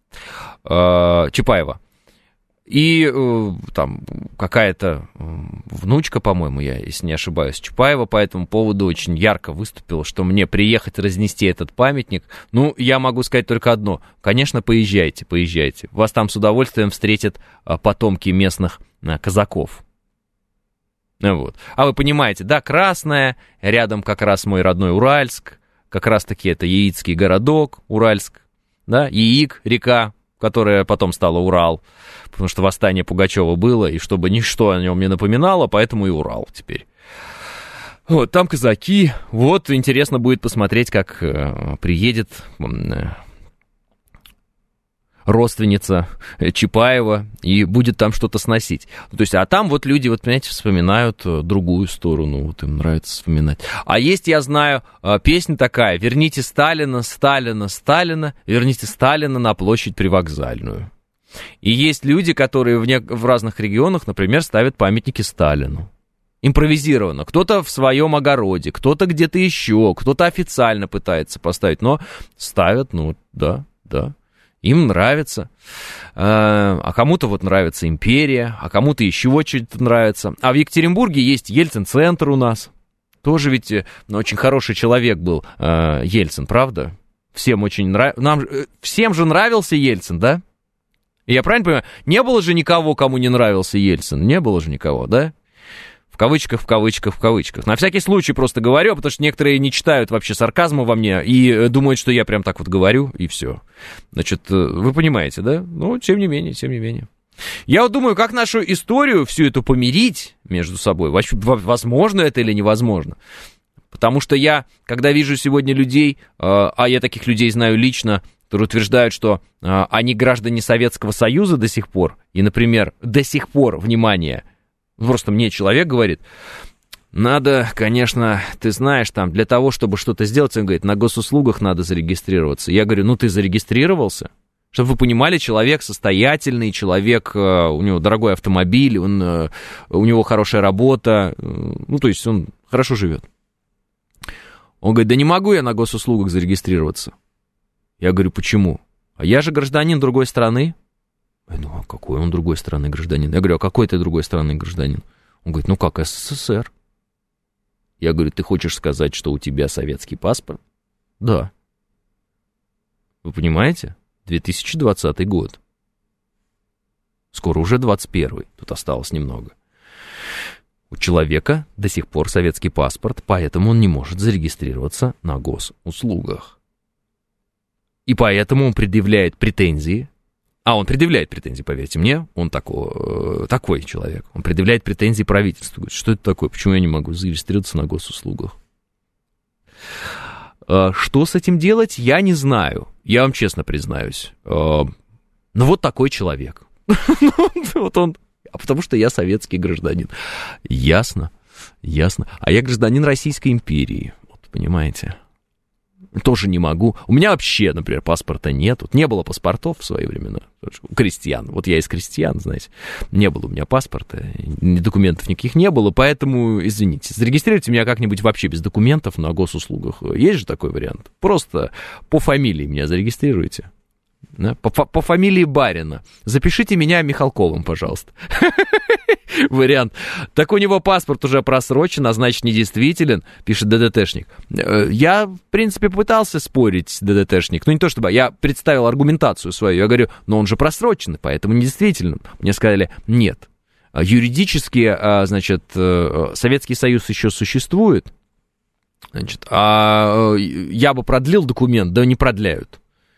S2: И там какая-то внучка, по-моему, я, если не ошибаюсь, Чапаева по этому поводу очень ярко выступила, что мне приехать разнести этот памятник. Ну, я могу сказать только одно. Конечно, поезжайте. Вас там с удовольствием встретят потомки местных казаков. Вот. А вы понимаете, да, Красное, рядом как раз мой родной Уральск, как раз-таки это Яицкий городок, Уральск, да, Яик, река, которая потом стала Урал, потому что восстание Пугачева было, и чтобы ничто о нем не напоминало, поэтому и Урал теперь. Вот, там казаки, вот, интересно будет посмотреть, как приедет родственница Чапаева и будет там что-то сносить. То есть, а там вот люди, вот, понимаете, вспоминают другую сторону, вот им нравится вспоминать. А есть, я знаю, песня такая: «Верните Сталина, Сталина, Сталина, верните Сталина на площадь Привокзальную». И есть люди, которые в разных регионах, например, ставят памятники Сталину. Импровизированно. Кто-то в своем огороде, кто-то где-то еще, кто-то официально пытается поставить, но ставят, ну, да. Им нравится. А кому-то вот нравится империя, а кому-то еще что-то нравится. А в Екатеринбурге есть Ельцин-центр у нас. Тоже ведь очень хороший человек был Ельцин, правда? Всем очень нравился. Всем же нравился Ельцин, да? Я правильно понимаю? Не было же никого, кому не нравился Ельцин. Не было же никого, да? В кавычках. На всякий случай просто говорю, потому что некоторые не читают вообще сарказма во мне и думают, что я прям так вот говорю, и все. Значит, вы понимаете, да? Ну, тем не менее. Я вот думаю, как нашу историю всю эту помирить между собой. Возможно это или невозможно? Потому что я, когда вижу сегодня людей, а я таких людей знаю лично, которые утверждают, что они граждане Советского Союза до сих пор, и, например, до сих пор, внимание, просто мне человек говорит, надо, конечно, ты знаешь, там, для того, чтобы что-то сделать, он говорит, на госуслугах надо зарегистрироваться. Я говорю, ну ты зарегистрировался? Чтобы вы понимали, человек состоятельный, человек, у него дорогой автомобиль, у него хорошая работа, ну, то есть он хорошо живет. Он говорит, да не могу я на госуслугах зарегистрироваться. Я говорю, почему? А я же гражданин другой страны. Я думаю, а какой он другой страны гражданин? Я говорю, а какой ты другой страны гражданин? Он говорит, ну как, СССР. Я говорю, ты хочешь сказать, что у тебя советский паспорт? Да. Вы понимаете? 2020 год. Скоро уже 21-й. Тут осталось немного. У человека до сих пор советский паспорт, поэтому он не может зарегистрироваться на госуслугах. И поэтому он предъявляет претензии. А он предъявляет претензии, поверьте мне, он такой человек. Он предъявляет претензии правительству. Говорит, что это такое? Почему я не могу зарегистрироваться на госуслугах? Что с этим делать, я не знаю. Я вам честно признаюсь. Ну, вот такой человек. Вот он. А потому что я советский гражданин. Ясно. А я гражданин Российской империи. Вот, понимаете? Тоже не могу. У меня вообще, например, паспорта нет. Вот не было паспортов в свои времена. У крестьян. Вот я из крестьян, знаете. Не было у меня паспорта. Документов никаких не было. Поэтому, извините, зарегистрируйте меня как-нибудь вообще без документов на госуслугах. Есть же такой вариант. Просто по фамилии меня зарегистрируйте. Да? По фамилии барина. Запишите меня Михалковым, пожалуйста. Вариант. Так у него паспорт уже просрочен, а значит недействителен, пишет ДДТшник. Я, в принципе, пытался спорить, ДДТшник. Ну, не то чтобы, я представил аргументацию свою. Я говорю, но он же просрочен, поэтому недействителен. Мне сказали, нет. Юридически, значит, Советский Союз еще существует. Значит, а я бы продлил документ, да не продляют.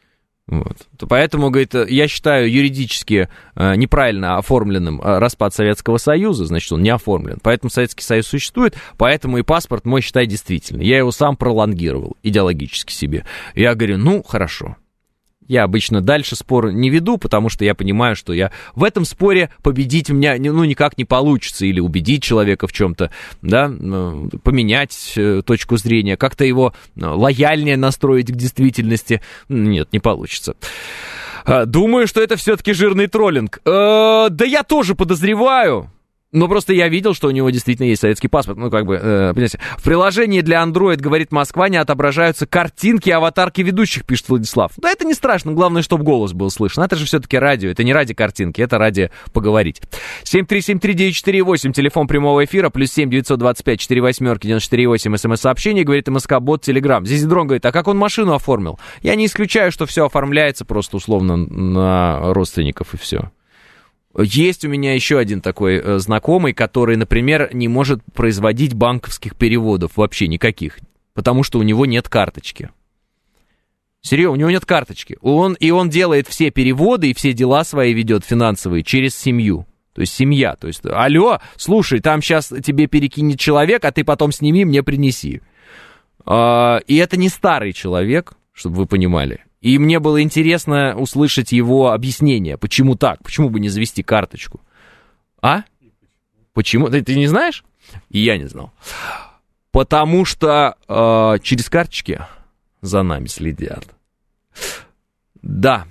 S2: Вот. Поэтому, говорит, я считаю юридически неправильно оформленным распад Советского Союза, значит, он не оформлен. Поэтому Советский Союз существует, поэтому и паспорт мой, считай, действительно. Я его сам пролонгировал идеологически себе. Я говорю, ну, хорошо. Я обычно дальше спор не веду, потому что я понимаю, что я в этом споре победить у меня никак не получится, или убедить человека в чем-то, да, поменять точку зрения, как-то его лояльнее настроить к действительности. Нет, не получится. Думаю, что это все-таки жирный троллинг. Да я тоже подозреваю. Но просто я видел, что у него действительно есть советский паспорт. Ну, как бы, понимаете, в приложении для Android, говорит Москва, не отображаются картинки, аватарки ведущих, пишет Владислав. Да это не страшно, главное, чтобы голос был слышен. Это же все-таки радио, это не ради картинки, это ради поговорить. 7373948, телефон прямого эфира, +7 925 48 948, смс-сообщение, говорит МСК-бот, Телеграм. Зизидрон говорит, а как он машину оформил? Я не исключаю, что все оформляется просто условно на родственников и все. Есть у меня еще один такой знакомый, который, например, не может производить банковских переводов вообще никаких, потому что у него нет карточки. Серьезно, у него нет карточки. Он делает все переводы и все дела свои ведет финансовые через семью. То есть семья. То есть, алло, слушай, там сейчас тебе перекинет человек, а ты потом сними, мне принеси. И это не старый человек, чтобы вы понимали. И мне было интересно услышать его объяснение, почему так, почему бы не завести карточку. А? Почему? Ты не знаешь? И я не знал. Потому что через карточки за нами следят. Да,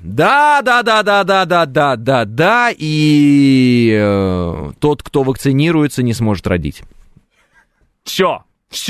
S2: и тот, кто вакцинируется, не сможет родить. Все,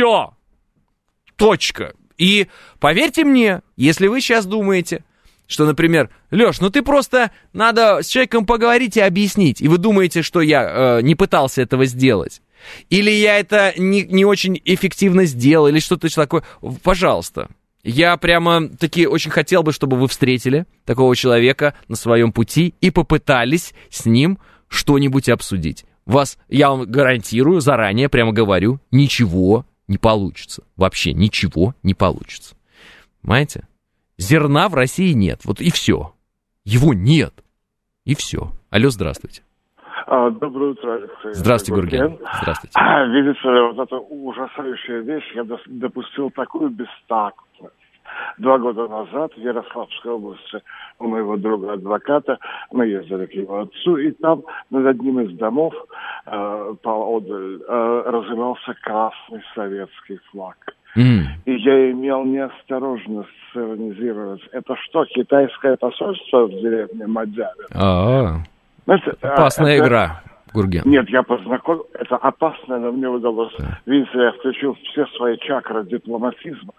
S2: точка. И поверьте мне, если вы сейчас думаете, что, например, Лёш, ну ты просто надо с человеком поговорить и объяснить, и вы думаете, что я не пытался этого сделать, или я это не очень эффективно сделал, или что-то такое, пожалуйста. Я прямо-таки очень хотел бы, чтобы вы встретили такого человека на своем пути и попытались с ним что-нибудь обсудить. Я вам гарантирую, заранее прямо говорю, ничего не получится. Вообще ничего не получится. Понимаете? Зерна в России нет. Вот и все. Его нет. И все. Алло, здравствуйте.
S5: Доброе утро, Алексей.
S2: Здравствуйте, Гурген. Здравствуйте.
S5: Видите ли, вот эта ужасающая вещь, я допустил такую бестактность. 2 года назад в Ярославской области у моего друга-адвоката мы ездили к его отцу, и там над одним из домов поодаль развивался красный советский флаг. И я имел неосторожность сиронизировать. Это что, китайское посольство в деревне Мадявин? Знаете,
S2: опасная игра, Гурген.
S5: Нет, я познакомился. Это опасно, но мне удалось. Видите, я включил все свои чакры дипломатизма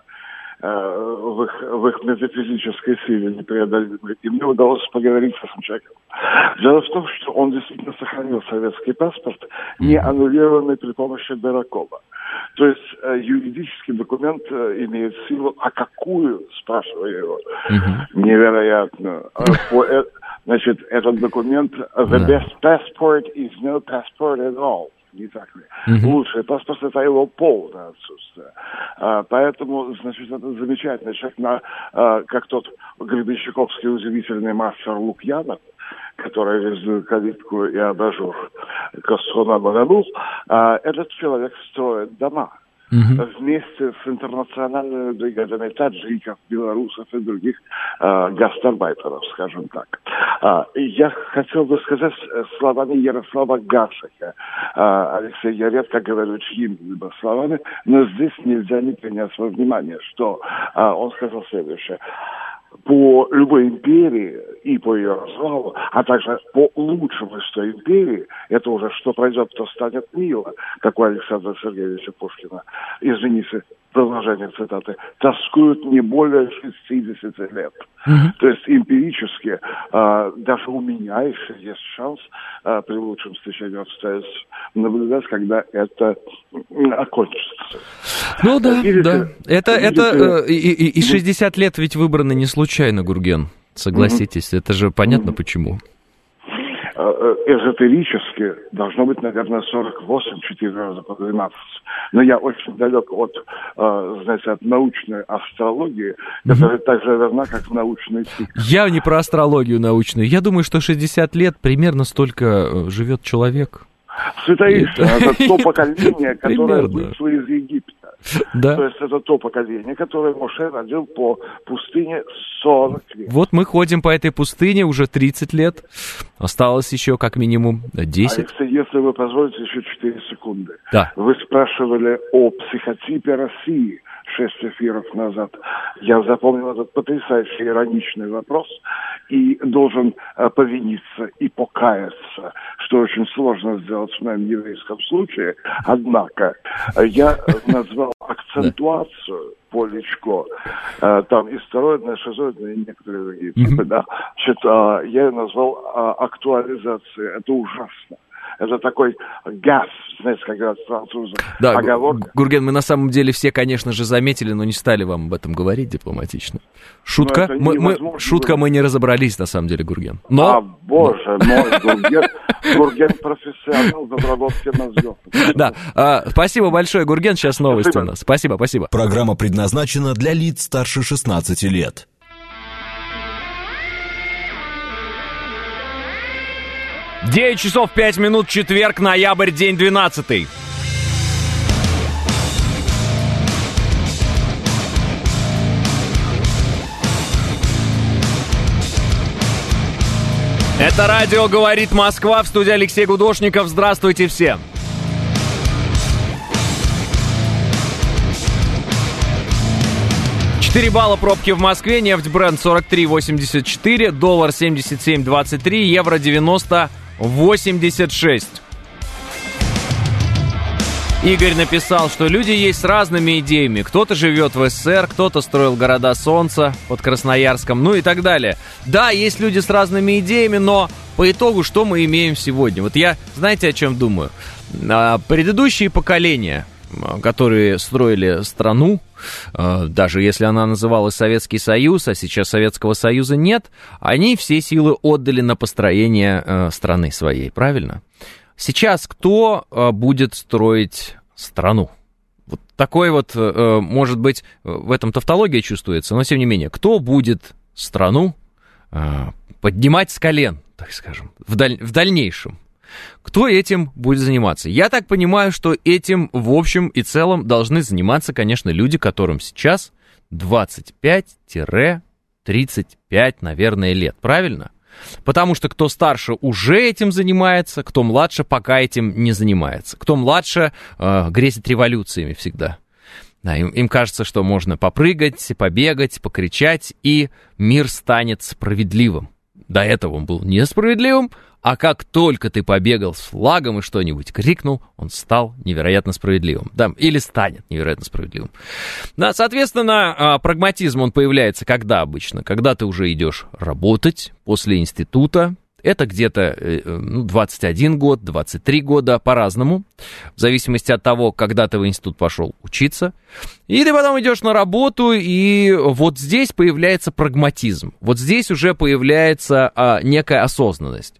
S5: в их метафизической силе непреодолимой. И мне удалось поговорить с этим человеком. Дело в том, что он действительно сохранил советский паспорт, не аннулированный при помощи Дыракова. То есть юридический документ имеет силу, а какую, спрашиваю его, невероятно. Значит, этот документ the best passport is no passport at all. Не так ли? Лучший паспорт — это его полное отсутствие. Поэтому, значит, это замечательный человек, как тот Гребенщиковский удивительный мастер Лукьянов, который резную калитку и абажур Косуна обманул. Этот человек строит дома. Вместе с интернациональными бригадами таджиков, белорусов и других гастарбайтеров, скажем так. Я хотел бы сказать словами Ярослава Гашека. Алексей, я редко говорю чьими-либо словами, но здесь нельзя не принять во внимание, что он сказал следующее. По любой империи и по ее развалу, а также по лучшему из той империи, это уже что пройдет, то станет мило, как у Александра Сергеевича Пушкина. Извините, продолжение цитаты. Тоскуют не более 60 лет. То есть эмпирически даже у меня еще есть шанс при лучшем стечении обстоятельств наблюдать, когда это окончится.
S2: Ну да, да. Это и 60 лет ведь выбраны не случайно, Гурген. Согласитесь, это же понятно почему.
S5: эзотерически должно быть, наверное, 48, 4 раза по 12. Но я очень далек от, знаете, от научной астрологии, которая так же верна, как научный цикл.
S2: Я не про астрологию научную. Я думаю, что 60 лет примерно столько живет человек.
S5: Святоишься, это то поколение, которое вышло из Египта.
S2: Да.
S5: То есть это то поколение, которое Моше родил по пустыне 40 лет.
S2: Вот мы ходим по этой пустыне уже 30 лет. Осталось еще как минимум 10.
S5: Если вы позволите, еще 4 секунды.
S2: Да.
S5: Вы спрашивали о психотипе России 6 эфиров назад. Я запомнил этот потрясающий ироничный вопрос и должен повиниться и покаяться, что очень сложно сделать в моем еврейском случае. Однако я назвал акцентуацию по Личко, там истероидная, шизоидная и некоторые другие типы, да. Значит, я ее назвал актуализацией. Это ужасно. Это такой газ, знаете, как говорят французы.
S2: Да,
S5: оговорка.
S2: Гурген, мы на самом деле все, конечно же, заметили, но не стали вам об этом говорить дипломатично. Шутка. Мы не разобрались, на самом деле, Гурген. Но...
S5: боже мой, Гурген профессионал в обработке мозгов.
S2: Да, спасибо большое, Гурген. Сейчас новости у нас. Спасибо.
S1: Программа предназначена для лиц старше 16 лет.
S2: 9 часов 5 минут, четверг, ноябрь, день 12. Это радио «Говорит Москва», в студии Алексей Гудошников. Здравствуйте всем. $4 пробки в Москве, нефть Brent 43.84, доллар 77.23, евро 90.86. Игорь написал, что люди есть с разными идеями. Кто-то живет в СССР, кто-то строил города солнца под Красноярском, ну и так далее. Да, есть люди с разными идеями, но по итогу что мы имеем сегодня? Вот я, знаете, о чем думаю? Предыдущие поколения, которые строили страну, даже если она называлась Советский Союз, а сейчас Советского Союза нет, они все силы отдали на построение страны своей, правильно? Сейчас кто будет строить страну? Вот такой вот, может быть, в этом тавтология чувствуется, но тем не менее, кто будет страну поднимать с колен, так скажем, в дальнейшем? Кто этим будет заниматься? Я так понимаю, что этим в общем и целом должны заниматься, конечно, люди, которым сейчас 25-35, наверное, лет, правильно? Потому что кто старше уже этим занимается, кто младше пока этим не занимается. Кто младше грезит революциями всегда. Да, им кажется, что можно попрыгать, побегать, покричать, и мир станет справедливым. До этого он был несправедливым, а как только ты побегал с флагом и что-нибудь крикнул, он стал невероятно справедливым. Да, или станет невероятно справедливым. Да, соответственно, прагматизм, он появляется когда обычно? Когда ты уже идешь работать после института. Это где-то 21 год, 23 года, по-разному, в зависимости от того, когда ты в институт пошел учиться. И ты потом идешь на работу, и вот здесь появляется прагматизм. Вот здесь уже появляется некая осознанность.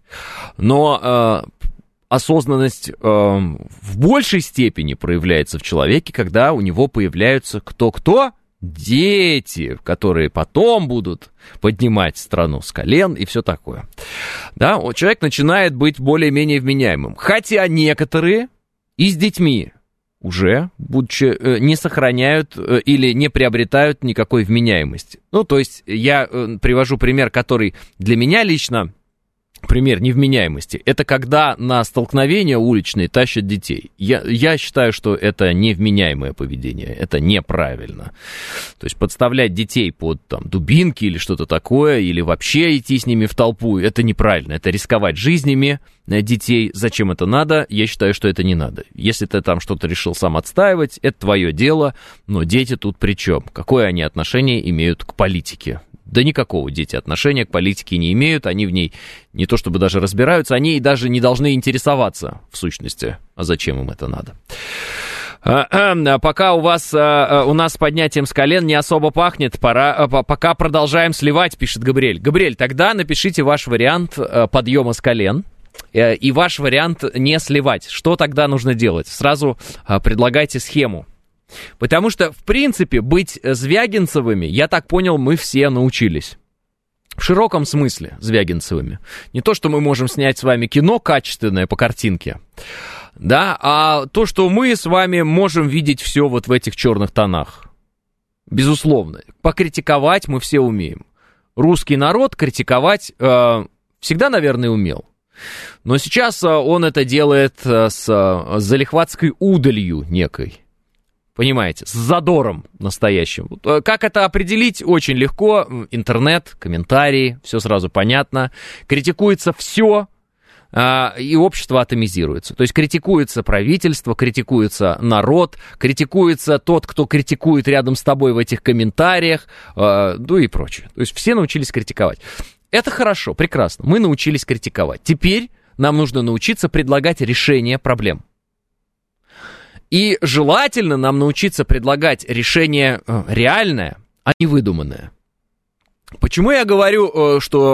S2: Но осознанность в большей степени проявляется в человеке, когда у него появляются кто-кто? Дети, которые потом будут поднимать страну с колен и все такое. Да, человек начинает быть более-менее вменяемым. Хотя некоторые и с детьми уже, будучи, не сохраняют или не приобретают никакой вменяемости. Ну, то есть я привожу пример, который для меня лично пример невменяемости. Это когда на столкновения уличные тащат детей. Я считаю, что это невменяемое поведение. Это неправильно. То есть подставлять детей под там, дубинки или что-то такое, или вообще идти с ними в толпу, это неправильно. Это рисковать жизнями детей. Зачем это надо? Я считаю, что это не надо. Если ты там что-то решил сам отстаивать, это твое дело, но дети тут при чем? Какое они отношение имеют к политике? Да никакого дети отношения к политике не имеют, они в ней не то чтобы даже разбираются, они и даже не должны интересоваться в сущности, а зачем им это надо. Пока у нас с поднятием с колен не особо пахнет, пока продолжаем сливать, пишет Габриэль. Габриэль, тогда напишите ваш вариант подъема с колен. и ваш вариант не сливать. Что тогда нужно делать? Сразу предлагайте схему. Потому что, в принципе, быть Звягинцевыми, я так понял, мы все научились. В широком смысле Звягинцевыми. Не то, что мы можем снять с вами кино качественное по картинке, да, а то, что мы с вами можем видеть все вот в этих черных тонах. Безусловно. Покритиковать мы все умеем. Русский народ критиковать всегда, наверное, умел. Но сейчас он это делает с залихватской удалью некой. Понимаете, с задором настоящим. Как это определить? Очень легко. Интернет, комментарии, все сразу понятно. Критикуется все, и общество атомизируется. То есть критикуется правительство, критикуется народ, критикуется тот, кто критикует рядом с тобой в этих комментариях, ну и прочее. То есть все научились критиковать. Это хорошо, прекрасно. Мы научились критиковать. Теперь нам нужно научиться предлагать решение проблем. И желательно нам научиться предлагать решение реальное, а не выдуманное. Почему я говорю, что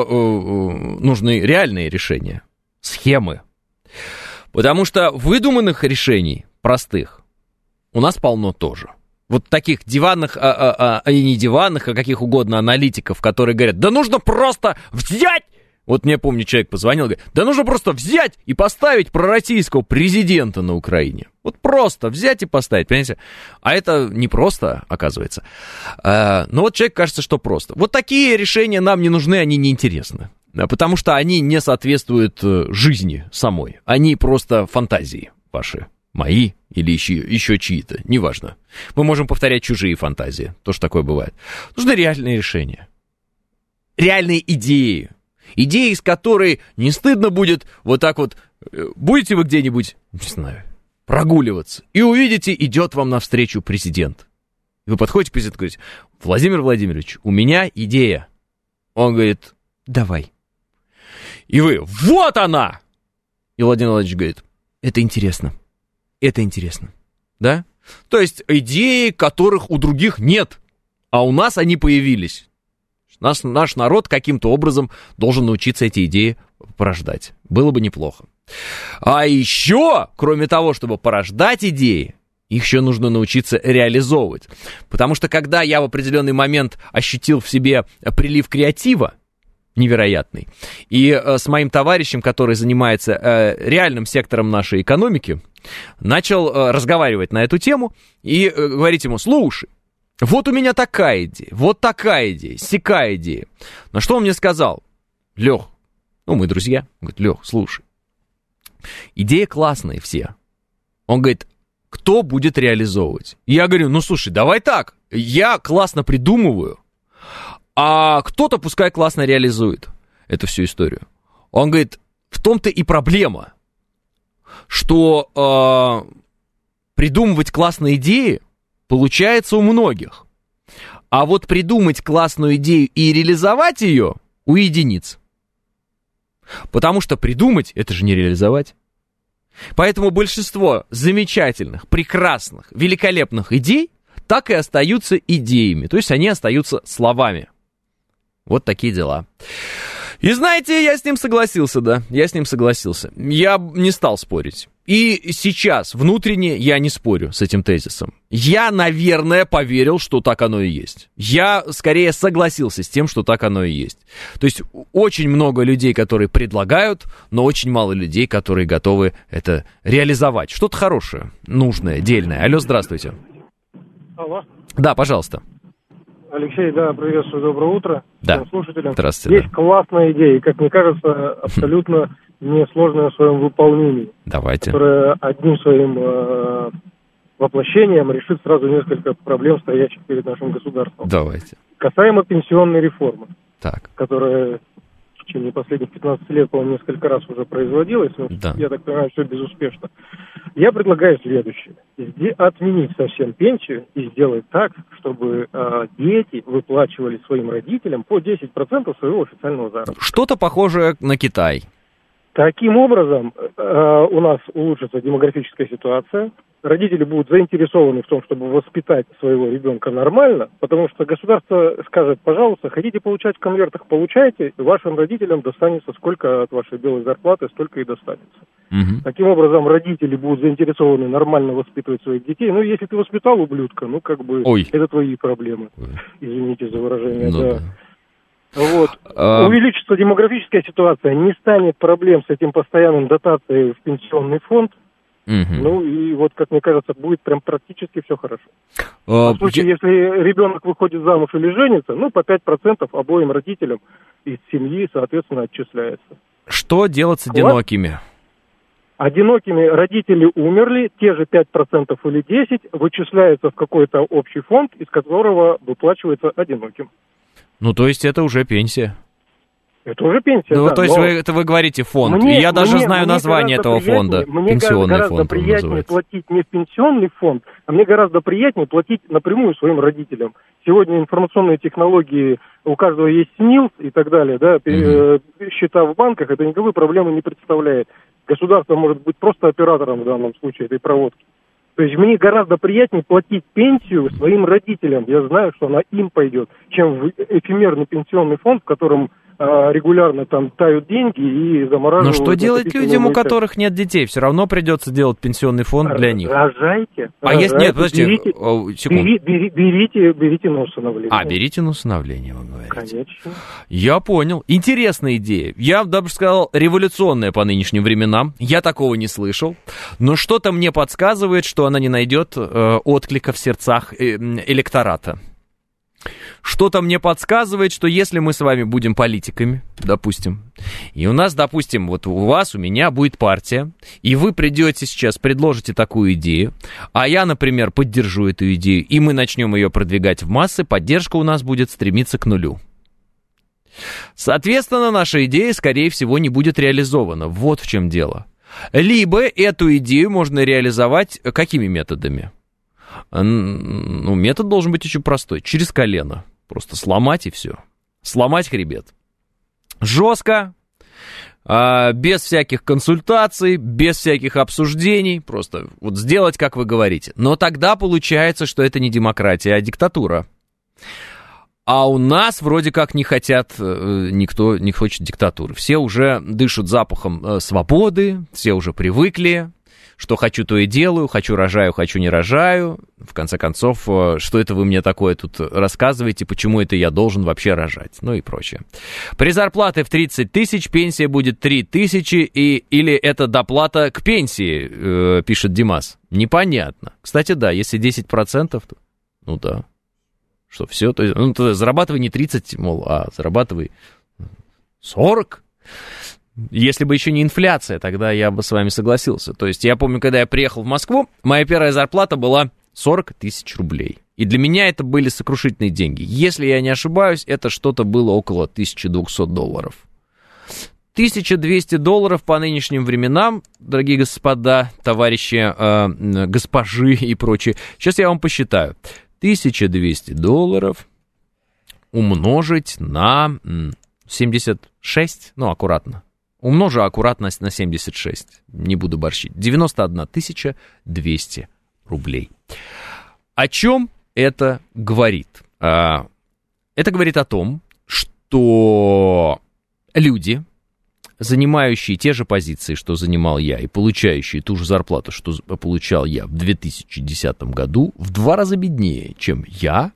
S2: нужны реальные решения? Схемы. Потому что выдуманных решений, простых, у нас полно тоже. Вот таких диванных, и не диванных, а каких угодно аналитиков, которые говорят, да нужно просто взять. Вот мне, помню, человек позвонил, говорит, да нужно просто взять и поставить пророссийского президента на Украине. Вот просто взять и поставить, понимаете? А это не просто, оказывается. Но вот человек кажется, что просто. Вот такие решения нам не нужны, они неинтересны. Потому что они не соответствуют жизни самой. Они просто фантазии ваши, мои или еще чьи-то, неважно. Мы можем повторять чужие фантазии, тоже такое бывает. Нужны реальные решения. Реальные идеи. Идеи, из которой не стыдно будет вот так вот, будете вы где-нибудь, не знаю, прогуливаться, и увидите, идет вам навстречу президент. И вы подходите к президенту и говорите, Владимир Владимирович, у меня идея. Он говорит, давай. И вы, вот она! И Владимир Владимирович говорит, это интересно. Это интересно. Да? То есть идеи, которых у других нет, а у нас они появились. Наш народ каким-то образом должен научиться эти идеи порождать. Было бы неплохо. А еще, кроме того, чтобы порождать идеи, их еще нужно научиться реализовывать. Потому что когда я в определенный момент ощутил в себе прилив креатива, невероятный, и с моим товарищем, который занимается реальным сектором нашей экономики, начал разговаривать на эту тему и говорить ему, слушай, вот у меня такая идея, вот такая идея, сякая идея. На что он мне сказал? Лех, ну мы друзья, он говорит, Лех, слушай, идеи классные все. Он говорит, кто будет реализовывать? Я говорю, ну слушай, давай так, я классно придумываю, а кто-то пускай классно реализует эту всю историю. Он говорит, в том-то и проблема, что придумывать классные идеи получается у многих. А вот придумать классную идею и реализовать ее у единиц. Потому что придумать — это же не реализовать. Поэтому большинство замечательных, прекрасных, великолепных идей так и остаются идеями. То есть они остаются словами. Вот такие дела. И знаете, я с ним согласился, да. Я с ним согласился. Я не стал спорить. И сейчас, внутренне, я не спорю с этим тезисом. Я, наверное, поверил, что так оно и есть. Я, скорее, согласился с тем, что так оно и есть. То есть, очень много людей, которые предлагают, но очень мало людей, которые готовы это реализовать. Что-то хорошее, нужное, дельное. Алло, здравствуйте.
S6: Алло.
S2: Да, пожалуйста.
S6: Алексей, да, приветствую, доброе утро.
S2: Да.
S6: Всем слушателям.
S2: Здравствуйте.
S6: Есть классная идея, и, как мне кажется, абсолютно несложная в своем выполнении.
S2: Давайте.
S6: Которая одним своим воплощением решит сразу несколько проблем, стоящих перед нашим государством.
S2: Давайте.
S6: Касаемо пенсионной реформы,
S2: так.
S6: Которая в течение последних 15 лет, по-моему, несколько раз уже производилась, но,
S2: да.
S6: Я так понимаю, все безуспешно. Я предлагаю следующее. Отменить совсем пенсию и сделать так, чтобы дети выплачивали своим родителям по 10% своего официального заработка.
S2: Что-то похожее на Китай.
S6: Таким образом, у нас улучшится демографическая ситуация, родители будут заинтересованы в том, чтобы воспитать своего ребенка нормально, потому что государство скажет, пожалуйста, хотите получать в конвертах, получайте, и вашим родителям достанется сколько от вашей белой зарплаты, столько и достанется. Угу. Таким образом, родители будут заинтересованы нормально воспитывать своих детей. Ну, если ты воспитал ублюдка, ну, как бы, это твои проблемы. Извините за выражение, да. Вот. Увеличится демографическая ситуация, не станет проблем с этим постоянным дотацией в пенсионный фонд. Ну, и вот, как мне кажется, будет прям практически все хорошо. В случае, если ребенок выходит замуж или женится, ну, по 5% обоим родителям из семьи, соответственно, отчисляется.
S2: Что делать с одинокими?
S6: Одинокими родители умерли, те же 5% или 10% вычисляются в какой-то общий фонд, из которого выплачивается одиноким.
S2: Ну, то есть это уже пенсия.
S6: Это уже пенсия,
S2: ну,
S6: да.
S2: То есть это вы говорите фонд. Я даже знаю название этого фонда. Пенсионный
S6: гораздо
S2: фонд
S6: приятнее платить не в пенсионный фонд, а мне гораздо приятнее платить напрямую своим родителям. Сегодня информационные технологии, у каждого есть СНИЛС и так далее, да, счета в банках, это никакой проблемы не представляет. Государство может быть просто оператором в данном случае этой проводки. То есть мне гораздо приятнее платить пенсию своим родителям. Я знаю, что она им пойдет, чем в эфемерный пенсионный фонд, в котором регулярно там тают деньги и замораживают.
S2: Но что делать людям, у которых нет детей? Все равно придется делать пенсионный фонд для них.
S6: Рожайте.
S2: Нет, подождите,
S6: берите на усыновление.
S2: Берите на усыновление, вы говорите.
S6: Конечно.
S2: Я понял. Интересная идея. Я даже сказал, революционная по нынешним временам. Я такого не слышал. Но что-то мне подсказывает, что она не найдет отклика в сердцах электората. Что-то мне подсказывает, что если мы с вами будем политиками, допустим, и у нас, допустим, вот у вас, у меня будет партия, и вы придете сейчас, предложите такую идею, а я, например, поддержу эту идею, и мы начнем ее продвигать в массы, поддержка у нас будет стремиться к нулю. Соответственно, наша идея, скорее всего, не будет реализована. Вот в чем дело. Либо эту идею можно реализовать какими методами? Ну, метод должен быть очень простой. Через колено. Просто сломать и все. Сломать хребет. Жестко, без всяких консультаций, без всяких обсуждений. Просто вот сделать, как вы говорите. Но тогда получается, что это не демократия, а диктатура. А у нас вроде как не хотят, никто не хочет диктатуры. Все уже дышат запахом свободы, все уже привыкли. Что хочу, то и делаю, хочу рожаю, хочу не рожаю. В конце концов, что это вы мне такое тут рассказываете, почему это я должен вообще рожать, ну и прочее. При зарплате в 30 тысяч пенсия будет 3 тысячи, или это доплата к пенсии, пишет Димас. Непонятно. Кстати, да, если 10%, то, ну да, что все, то есть, то зарабатывай не 30, мол, а зарабатывай 40. Если бы еще не инфляция, тогда я бы с вами согласился. То есть я помню, когда я приехал в Москву, моя первая зарплата была 40 тысяч рублей. И для меня это были сокрушительные деньги. Если я не ошибаюсь, это что-то было около $1200. $1200 по нынешним временам, дорогие господа, товарищи, госпожи и прочие. Сейчас я вам посчитаю. $1200 умножить на 76, ну, аккуратно. Умножу аккуратность на 76, не буду борщить. 91 200 рублей. О чем это говорит? Это говорит о том, что люди, занимающие те же позиции, что занимал я, и получающие ту же зарплату, что получал я в 2010 году, в 2 раза беднее, чем я,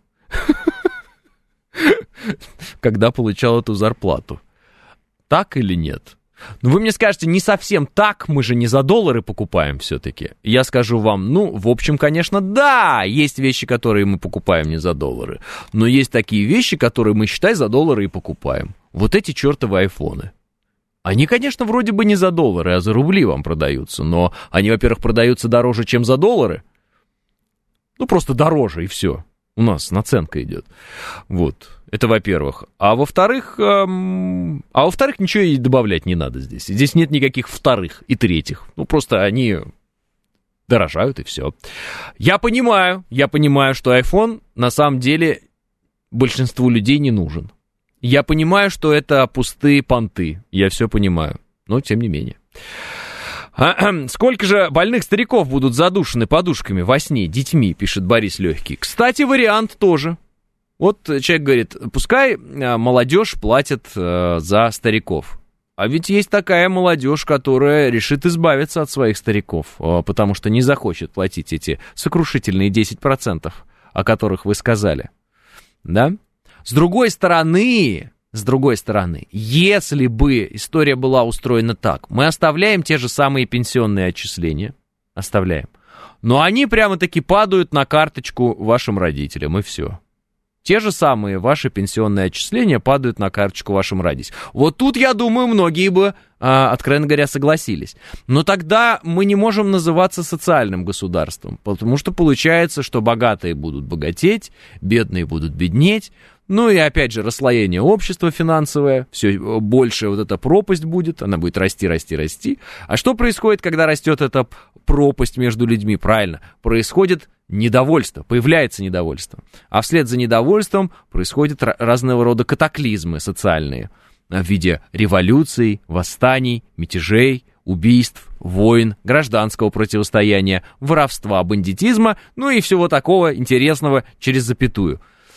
S2: когда получал эту зарплату. Так или нет? Ну, вы мне скажете, не совсем так, мы же не за доллары покупаем все-таки. Я скажу вам, ну, в общем, конечно, да, есть вещи, которые мы покупаем не за доллары, но есть такие вещи, которые мы, считай, за доллары и покупаем. Вот эти чертовы айфоны. Они, конечно, вроде бы не за доллары, а за рубли вам продаются, но они, во-первых, продаются дороже, чем за доллары. Ну, просто дороже, и все. У нас наценка идет. Вот. Это во-первых. А во-вторых, ничего и добавлять не надо здесь. Здесь нет никаких вторых и третьих. Ну, просто они дорожают, и все. Я понимаю, что iPhone на самом деле большинству людей не нужен. Я понимаю, что это пустые понты. Я все понимаю. Но тем не менее. Сколько же больных стариков будут задушены подушками во сне детьми, пишет Борис Легкий. Кстати, вариант тоже. Вот человек говорит, пускай молодежь платит за стариков. А ведь есть такая молодежь, которая решит избавиться от своих стариков, потому что не захочет платить эти сокрушительные 10%, о которых вы сказали. Да? С другой стороны, если бы история была устроена так, мы оставляем те же самые пенсионные отчисления, оставляем, но они прямо-таки падают на карточку вашим родителям, и все. Те же самые ваши пенсионные отчисления падают на карточку вашим родителям. Вот тут, я думаю, многие бы, откровенно говоря, согласились. Но тогда мы не можем называться социальным государством, потому что получается, что богатые будут богатеть, бедные будут беднеть. Ну и опять же, расслоение общества финансовое, все больше вот эта пропасть будет, она будет расти, расти, расти. А что происходит, когда растет эта пропасть между людьми? Правильно, происходит недовольство, появляется недовольство. А вслед за недовольством происходят разного рода катаклизмы социальные в виде революций, восстаний, мятежей, убийств, войн, гражданского противостояния, воровства, бандитизма, ну и всего такого интересного через запятую.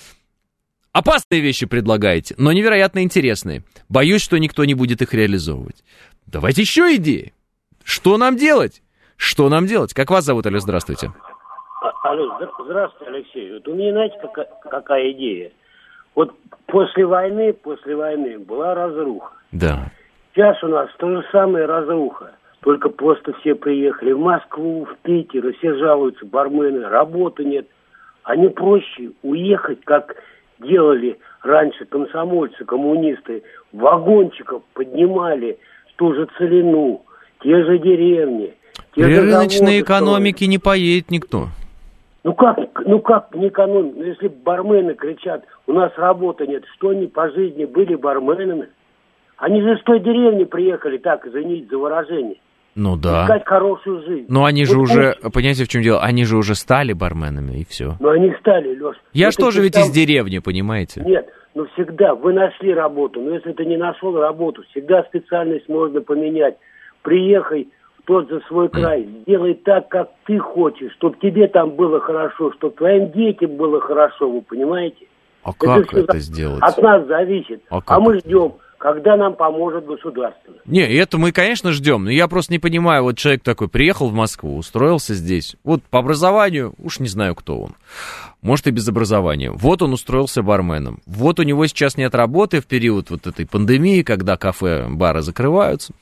S2: Опасные вещи предлагаете, но невероятно интересные. Боюсь, что никто не будет их реализовывать. Давайте еще идеи. Что нам делать? Что нам делать? Как вас зовут, Алло, здравствуйте.
S7: Алло, здравствуйте, Алексей. Вот у меня, знаете, какая идея? Вот после войны была разруха.
S2: Да.
S7: Сейчас у нас то же самое разруха. Только просто все приехали в Москву, в Питер, и все жалуются, бармены, работы нет. А не проще уехать, как делали раньше комсомольцы, коммунисты, вагончиков поднимали ту же Целину, те же деревни.
S2: При рыночной экономике не поедет никто.
S7: Ну как не экономить? Ну если бармены кричат, у нас работы нет, что они по жизни были барменами? Они же из той деревни приехали, так, извините за выражение.
S2: Ну да.
S7: Искать хорошую жизнь.
S2: Но они же уже, понимаете, в чем дело? Они же уже стали барменами, и все.
S7: Ну они стали, Леш.
S2: Я же тоже ведь из деревни, понимаете?
S7: Нет, ну всегда, вы нашли работу, но если ты не нашел работу, всегда специальность можно поменять. Приехай в тот же свой край, сделай так, как ты хочешь, чтобы тебе там было хорошо, чтобы твоим детям было хорошо, вы понимаете?
S2: А как это сделать?
S7: От нас зависит, а мы ждем. Когда нам поможет государство?
S2: Не, это мы, конечно, ждем, но я просто не понимаю, вот человек такой приехал в Москву, устроился здесь, вот по образованию, уж не знаю, кто он, может и без образования, вот он устроился барменом, вот у него сейчас нет работы в период вот этой пандемии, когда кафе, бары закрываются,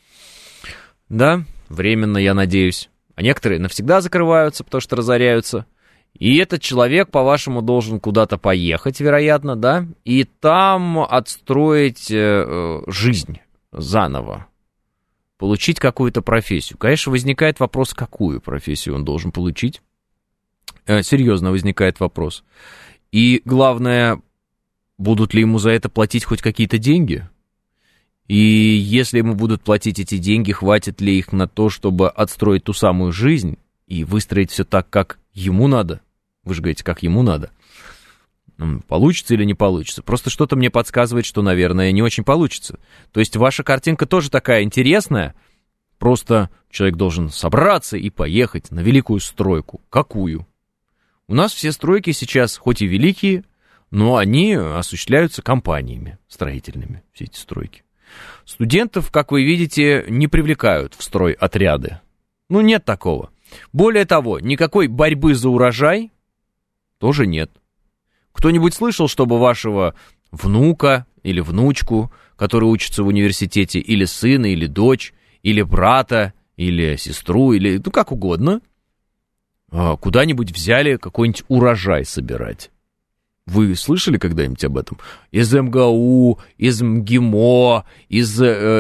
S2: да, временно, я надеюсь, а некоторые навсегда закрываются, потому что разоряются. И этот человек, по-вашему, должен куда-то поехать, вероятно, да, и там отстроить жизнь заново, получить какую-то профессию. Конечно, возникает вопрос, какую профессию он должен получить. Серьезно возникает вопрос. И главное, будут ли ему за это платить хоть какие-то деньги? И если ему будут платить эти деньги, хватит ли их на то, чтобы отстроить ту самую жизнь и выстроить все так, как ему надо? Вы же говорите, как ему надо. Получится или не получится? Просто что-то мне подсказывает, что, наверное, не очень получится. То есть ваша картинка тоже такая интересная, просто человек должен собраться и поехать на великую стройку. Какую? У нас все стройки сейчас, хоть и великие, но они осуществляются компаниями строительными, все эти стройки. Студентов, как вы видите, не привлекают в стройотряды. Ну, нет такого. Более того, никакой борьбы за урожай тоже нет. Кто-нибудь слышал, чтобы вашего внука или внучку, который учится в университете, или сына, или дочь, или брата, или сестру, или ну как угодно, куда-нибудь взяли какой-нибудь урожай собирать? Вы слышали когда-нибудь об этом? Из МГУ, из МГИМО, из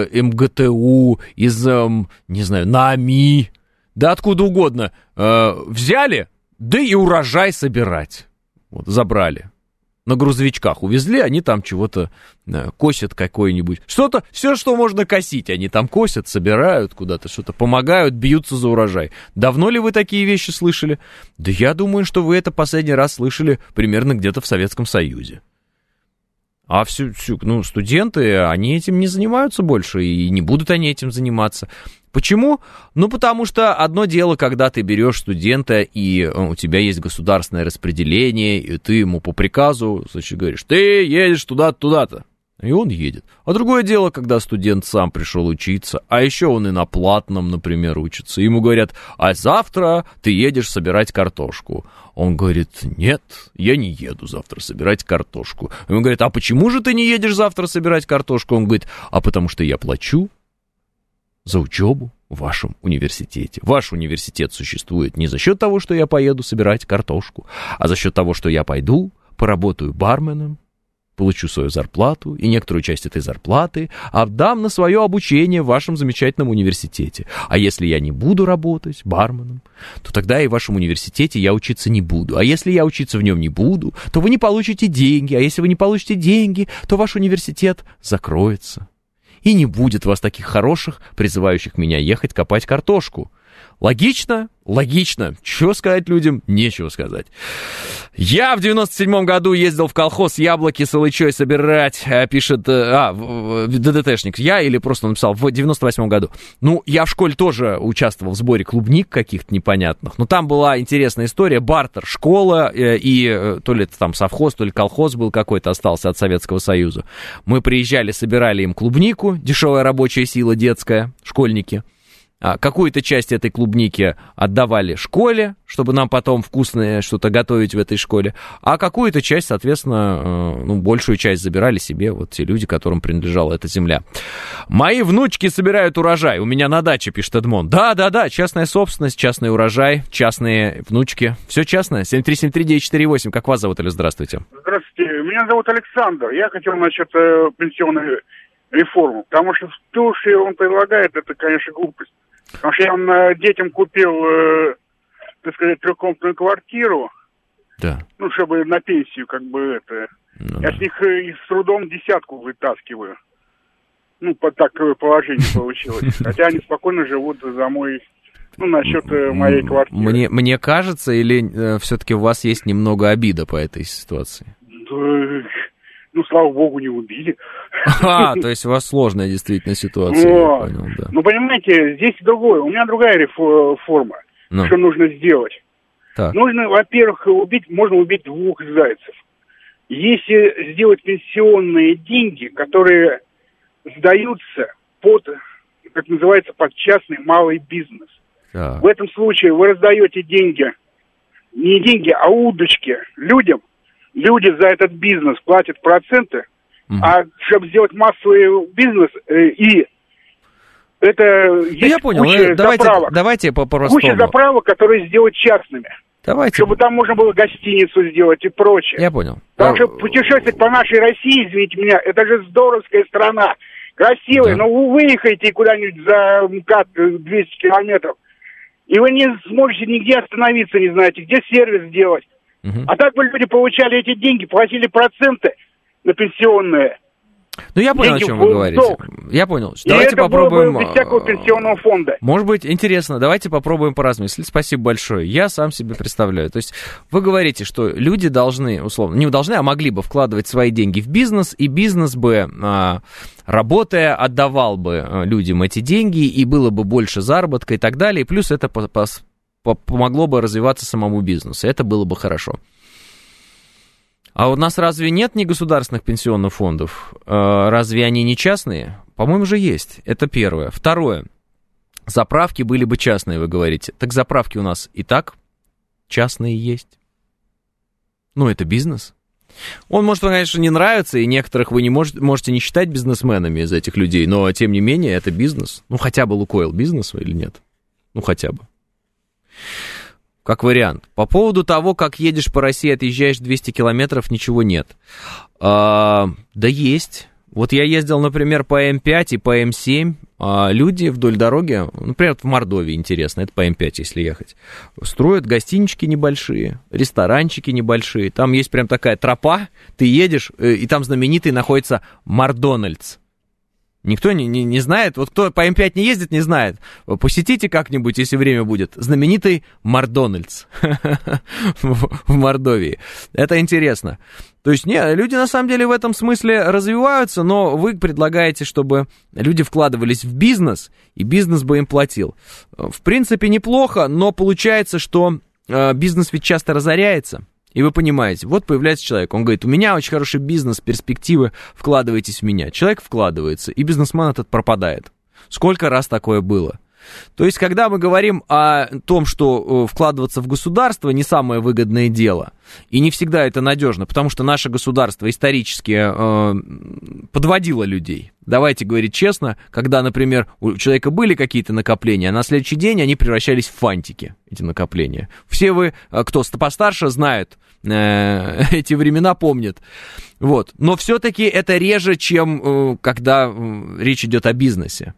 S2: МГТУ, из, не знаю, НАМИ, да откуда угодно, взяли, да и урожай собирать. Вот, забрали. На грузовичках увезли, они там чего-то косят какое-нибудь. Что-то, все, что можно косить, они там косят, собирают куда-то, что-то помогают, бьются за урожай. Давно ли вы такие вещи слышали? Да я думаю, что вы это последний раз слышали примерно где-то в Советском Союзе. А студенты, они этим не занимаются больше, и не будут они этим заниматься. Почему? Ну, потому что одно дело, когда ты берешь студента, и у тебя есть государственное распределение, и ты ему по приказу, значит, говоришь, ты едешь туда-то, туда-то. И он едет. А другое дело, когда студент сам пришел учиться, а еще он и на платном, например, учится. Ему говорят, а завтра ты едешь собирать картошку. Он говорит, нет, я не еду завтра собирать картошку. Ему говорят, а почему же ты не едешь завтра собирать картошку? Он говорит, а потому что я плачу за учебу в вашем университете. Ваш университет существует не за счет того, что я поеду собирать картошку, а за счет того, что я пойду, поработаю барменом, получу свою зарплату и некоторую часть этой зарплаты отдам на свое обучение в вашем замечательном университете. А если я не буду работать барменом, то тогда и в вашем университете я учиться не буду. А если я учиться в нем не буду, то вы не получите деньги. А если вы не получите деньги, то ваш университет закроется. И не будет вас таких хороших, призывающих меня ехать копать картошку. Логично? Логично. Чего сказать людям? Нечего сказать. Я в 97-м году ездил в колхоз яблоки с алычой собирать, пишет ДДТшник. Я или просто написал в 98-м году. Ну, я в школе тоже участвовал в сборе клубник каких-то непонятных. Но там была интересная история. Бартер, школа, и то ли это там совхоз, то ли колхоз был какой-то, остался от Советского Союза. Мы приезжали, собирали им клубнику, дешевая рабочая сила детская, школьники. Какую-то часть этой клубники отдавали школе, чтобы нам потом вкусное что-то готовить в этой школе, а какую-то часть, соответственно, большую часть забирали себе вот те люди, которым принадлежала эта земля. Мои внучки собирают урожай. У меня на даче, пишет Эдмон. Да, частная собственность, частный урожай, частные внучки. Все частное. 7373948. Как вас зовут, или здравствуйте?
S8: Здравствуйте. Меня зовут Александр. Я хотел насчет пенсионной реформы, потому что то, что он предлагает, это, конечно, глупость. Потому что я детям купил, так сказать, трехкомнатную квартиру,
S2: да.
S8: Чтобы на пенсию, я с них с трудом десятку вытаскиваю. Такое положение получилось. Хотя они спокойно живут за мой, насчет моей квартиры.
S2: Мне кажется, или все-таки у вас есть немного обида по этой ситуации?
S8: Слава богу, не убили.
S2: То есть у вас сложная действительно ситуация, я понял, да.
S8: Понимаете, здесь другое. У меня другая реформа. Что нужно сделать? Так. Нужно, во-первых, можно убить двух зайцев. Если сделать пенсионные деньги, которые сдаются под, как называется, под частный малый бизнес. Так. В этом случае вы раздаете деньги, не деньги, а удочки людям. Люди за этот бизнес платят проценты, а чтобы сделать массовый бизнес, и это есть куча заправок.
S2: Давайте по-простому.
S8: Куча заправок, которые сделать частными.
S2: Давайте.
S8: Чтобы там можно было гостиницу сделать и прочее.
S2: Я понял.
S8: Потому что путешествовать по нашей России, извините меня, это же здоровская страна. Красивая, да. Но вы выехаете куда-нибудь за МКАД 200 километров, и вы не сможете нигде остановиться, не знаете, где сервис сделать. А так бы люди получали эти деньги, платили проценты на пенсионные.
S2: Я понял, деньги о чем вы говорите. Я понял. Давайте попробуем.
S8: Без всякого пенсионного фонда.
S2: Может быть, интересно. Давайте попробуем поразмыслить. Спасибо большое. Я сам себе представляю. То есть вы говорите, что люди должны, условно, не должны, а могли бы вкладывать свои деньги в бизнес, и бизнес бы, работая, отдавал бы людям эти деньги, и было бы больше заработка и так далее. И плюс это помогло бы развиваться самому бизнесу. Это было бы хорошо. А у нас разве нет негосударственных пенсионных фондов? Разве они не частные? По-моему, же есть. Это первое. Второе. Заправки были бы частные, вы говорите. Так заправки у нас и так частные есть. Это бизнес. Он может, конечно, не нравиться, и некоторых вы не можете не считать бизнесменами из этих людей, но, тем не менее, это бизнес. Хотя бы Лукойл бизнес или нет? Хотя бы. Как вариант. По поводу того, как едешь по России, отъезжаешь 200 километров, ничего нет. Да есть. Вот я ездил, например, по М5 и по М7. Люди вдоль дороги, например, в Мордовии, интересно, это по М5, если ехать, строят гостинички небольшие, ресторанчики небольшие. Там есть прям такая тропа, ты едешь, и там знаменитый находится Макдональдс. Никто не знает. Вот кто по М5 не ездит, не знает. Посетите как-нибудь, если время будет, знаменитый Макдональдс в Мордовии. Это интересно. То есть, люди на самом деле в этом смысле развиваются, но вы предлагаете, чтобы люди вкладывались в бизнес, и бизнес бы им платил. В принципе, неплохо, но получается, что бизнес ведь часто разоряется. И вы понимаете, вот появляется человек, он говорит, у меня очень хороший бизнес, перспективы, вкладывайтесь в меня. Человек вкладывается, и бизнесмен этот пропадает. Сколько раз такое было? То есть, когда мы говорим о том, что вкладываться в государство не самое выгодное дело, и не всегда это надежно, потому что наше государство исторически подводило людей. Давайте говорить честно, когда, например, у человека были какие-то накопления, а на следующий день они превращались в фантики, эти накопления. Все вы, кто постарше, знают, эти времена помнят. Вот. Но все-таки это реже, чем когда речь идет о бизнесе.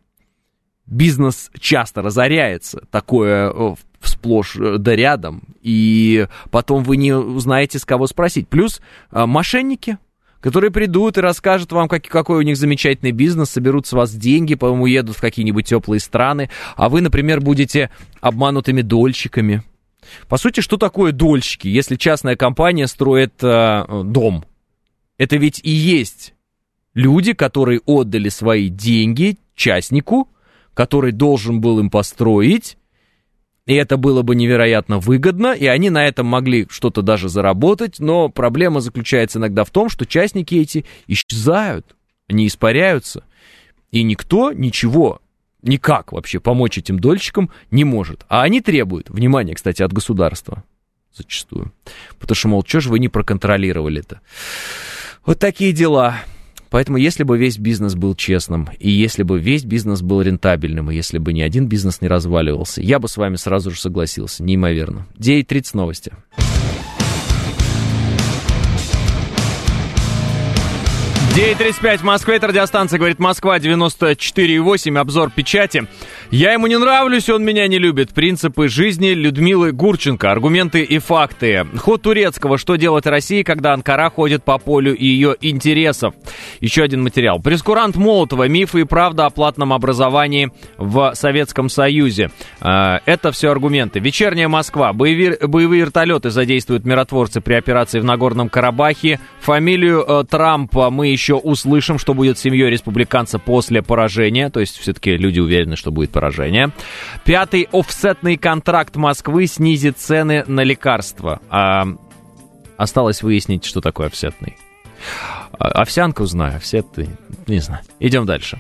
S2: Бизнес часто разоряется, такое сплошь да рядом, и потом вы не узнаете, с кого спросить. Плюс мошенники, которые придут и расскажут вам, какой у них замечательный бизнес, соберут с вас деньги, потом уедут в какие-нибудь теплые страны, а вы, например, будете обманутыми дольщиками. По сути, что такое дольщики, если частная компания строит дом? Это ведь и есть люди, которые отдали свои деньги частнику, который должен был им построить, и это было бы невероятно выгодно, и они на этом могли что-то даже заработать, но проблема заключается иногда в том, что частники эти исчезают, они испаряются, и никто ничего, никак вообще помочь этим дольщикам не может. А они требуют, внимание, кстати, от государства зачастую, потому что, мол, что же вы не проконтролировали-то? Вот такие дела. Поэтому, если бы весь бизнес был честным, и если бы весь бизнес был рентабельным, и если бы ни один бизнес не разваливался, я бы с вами сразу же согласился. Неимоверно. 9:30 новости. — 9:35 в Москве, это радиостанция «Говорит Москва», 94,8, обзор печати. Я ему не нравлюсь, он меня не любит. Принципы жизни Людмилы Гурченко. Аргументы и факты. Ход Турецкого. Что делать России, когда Анкара ходит по полю ее интересов? Еще один материал. Прескурант Молотова. Мифы и правда о платном образовании в Советском Союзе. Это все аргументы. Вечерняя Москва. Боевые вертолеты задействуют миротворцы при операции в Нагорном Карабахе. Фамилию Трампа мы еще услышим, что будет с семьей республиканца после поражения. То есть все-таки люди уверены, что будет поражение. 5-й офсетный контракт Москвы снизит цены на лекарства. Осталось выяснить, что такое офсетный. Овсянку знаю, офсетный не знаю. Идем дальше.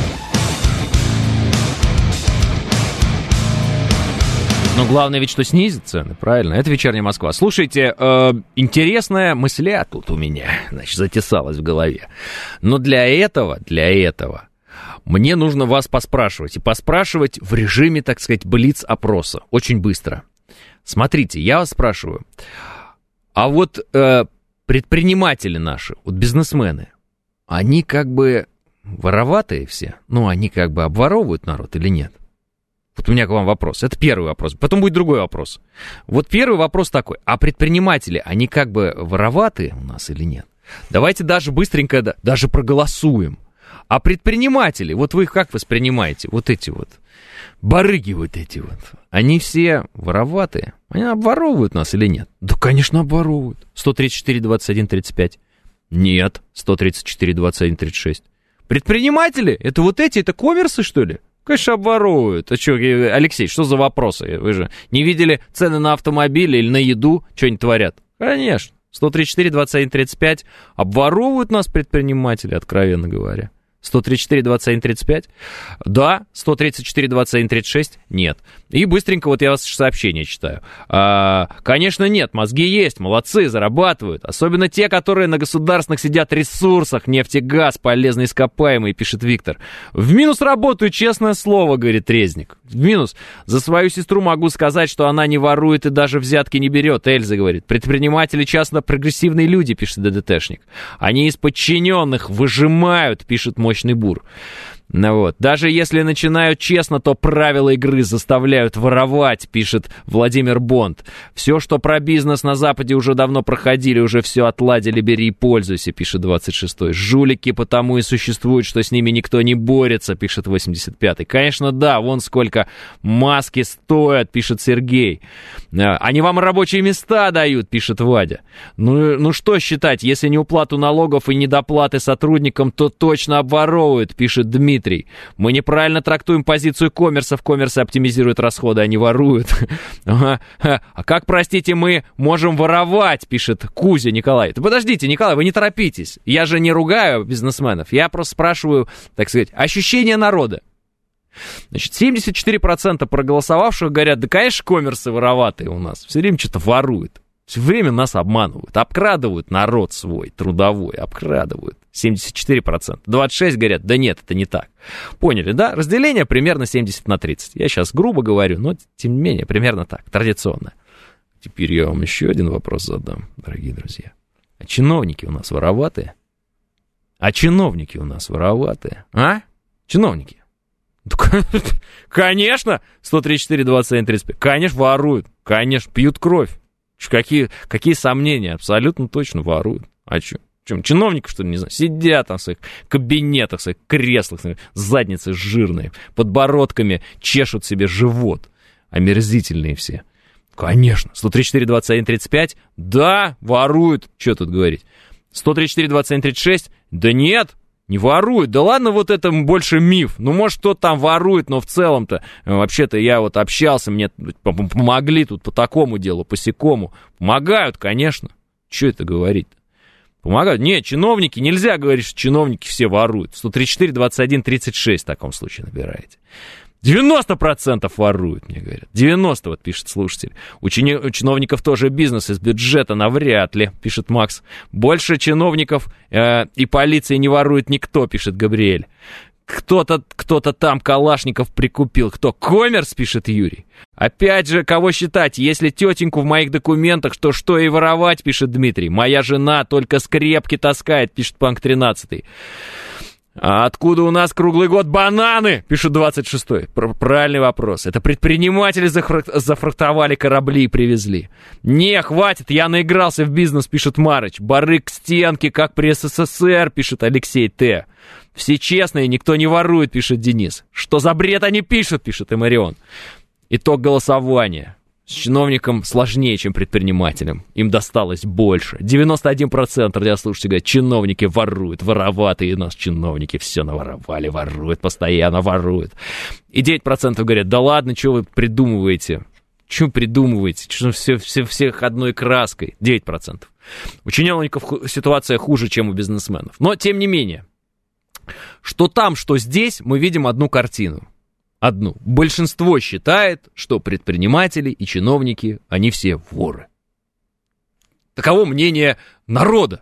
S2: Но главное ведь, что снизит цены, правильно? Это «Вечерняя Москва». Слушайте, интересная мысля тут у меня, значит, затесалась в голове. Но для этого мне нужно вас поспрашивать. И поспрашивать в режиме, так сказать, блиц-опроса. Очень быстро. Смотрите, я вас спрашиваю. А вот предприниматели наши, вот бизнесмены, они как бы вороватые все? Ну, они как бы обворовывают народ или нет? Вот у меня к вам вопрос. Это первый вопрос. Потом будет другой вопрос. Вот первый вопрос такой. А предприниматели, они как бы вороватые у нас или нет? Давайте даже быстренько даже проголосуем. А предприниматели, вот вы их как воспринимаете? Вот эти вот барыги вот эти вот. Они все вороватые. Они обворовывают нас или нет? Да, конечно, обворовывают. 134, 21, 35. Нет. 134, 21, 36. Предприниматели? Это вот эти, это коммерсы, что ли? Конечно, обворовывают. А что, Алексей, что за вопросы? Вы же не видели цены на автомобили или на еду? Что они творят? Конечно. 134, 21, 35. Обворовывают нас предприниматели, откровенно говоря. 134, 21, 35? Да. 134, 21, 36? Нет. И быстренько вот я вас сообщение читаю. Конечно, нет, мозги есть, молодцы, зарабатывают. Особенно те, которые на государственных сидят ресурсах, нефть и газ, полезные ископаемые, пишет Виктор. В минус работаю, честное слово, говорит Резник. В минус. За свою сестру могу сказать, что она не ворует и даже взятки не берет, Эльза говорит. Предприниматели часто прогрессивные люди, пишет ДДТшник. Они из подчиненных выжимают, пишет Мощный Бур. Вот. Даже если начинают честно, то правила игры заставляют воровать, пишет Владимир Бонд. Все, что про бизнес на Западе уже давно проходили, уже все отладили, бери и пользуйся, пишет 26-й. Жулики потому и существуют, что с ними никто не борется, пишет 85-й. Конечно, да, вон сколько маски стоят, пишет Сергей. Они вам рабочие места дают, пишет Вадя. Ну что считать, если не уплату налогов и недоплаты сотрудникам, то точно обворовывают, пишет Дмитрий. Мы неправильно трактуем позицию коммерса. В коммерсе оптимизируют расходы, а не воруют. А как, простите, мы можем воровать, пишет Кузя Николай. Да подождите, Николай, вы не торопитесь. Я же не ругаю бизнесменов. Я просто спрашиваю, так сказать, ощущения народа. Значит, 74% проголосовавших говорят, да, конечно, коммерсы вороватые у нас. Все время что-то воруют. Все время нас обманывают, обкрадывают народ свой, трудовой, обкрадывают. 74%. 26% говорят, да нет, это не так. Поняли, да? Разделение примерно 70/30. Я сейчас грубо говорю, но тем не менее, примерно так, традиционно. Теперь я вам еще один вопрос задам, дорогие друзья. А чиновники у нас вороватые? А? Чиновники? Конечно, 134, 27, 35. Конечно, воруют. Конечно, пьют кровь. Какие сомнения? Абсолютно точно воруют. А что? Чиновников, что ли, не знаю, сидят там в своих кабинетах, в своих креслах, задницы жирные, подбородками чешут себе живот. Омерзительные все. Конечно. 134, 21, 35? Да, воруют. Что тут говорить? 134, 21, 36? Да нет, не воруют. Да ладно, вот это больше миф. Ну, может, кто-то там ворует, но в целом-то, вообще-то я вот общался, мне помогли тут по такому делу, по сякому. Помогают, конечно. Что это говорить-то? Помогают. Нет, чиновники, нельзя говорить, что чиновники все воруют. 134, 21, 36 в таком случае набираете. 90% воруют, мне говорят. 90%, вот пишет слушатель. У чиновников тоже бизнес из бюджета, навряд ли, пишет Макс. Больше чиновников и полиции не ворует никто, пишет Габриэль. Кто-то там калашников прикупил. Кто? Коммерс, пишет Юрий. Опять же, кого считать? Если тетеньку в моих документах, то что и воровать, пишет Дмитрий. Моя жена только скрепки таскает, пишет Панк 13. А откуда у нас круглый год бананы, пишет 26-й. Правильный вопрос. Это предприниматели зафрахтовали корабли и привезли. Не, хватит, я наигрался в бизнес, пишет Марыч. Барык к стенке, как при СССР, пишет Алексей Т. Все честные, никто не ворует, пишет Денис. Что за бред они пишут, пишет Эмарион. Итог голосования. С чиновником сложнее, чем предпринимателям. Им досталось больше. 91% радиослушателей говорят, чиновники воруют, вороватые нас чиновники все наворовали, воруют, постоянно воруют. И 9% говорят, да ладно, что вы придумываете? Что придумываете? Что всех одной краской? 9%. У чиновников ситуация хуже, чем у бизнесменов. Но, тем не менее, что там, что здесь, мы видим одну картину. Одну. Большинство считает, что предприниматели и чиновники, они все воры. Таково мнение народа.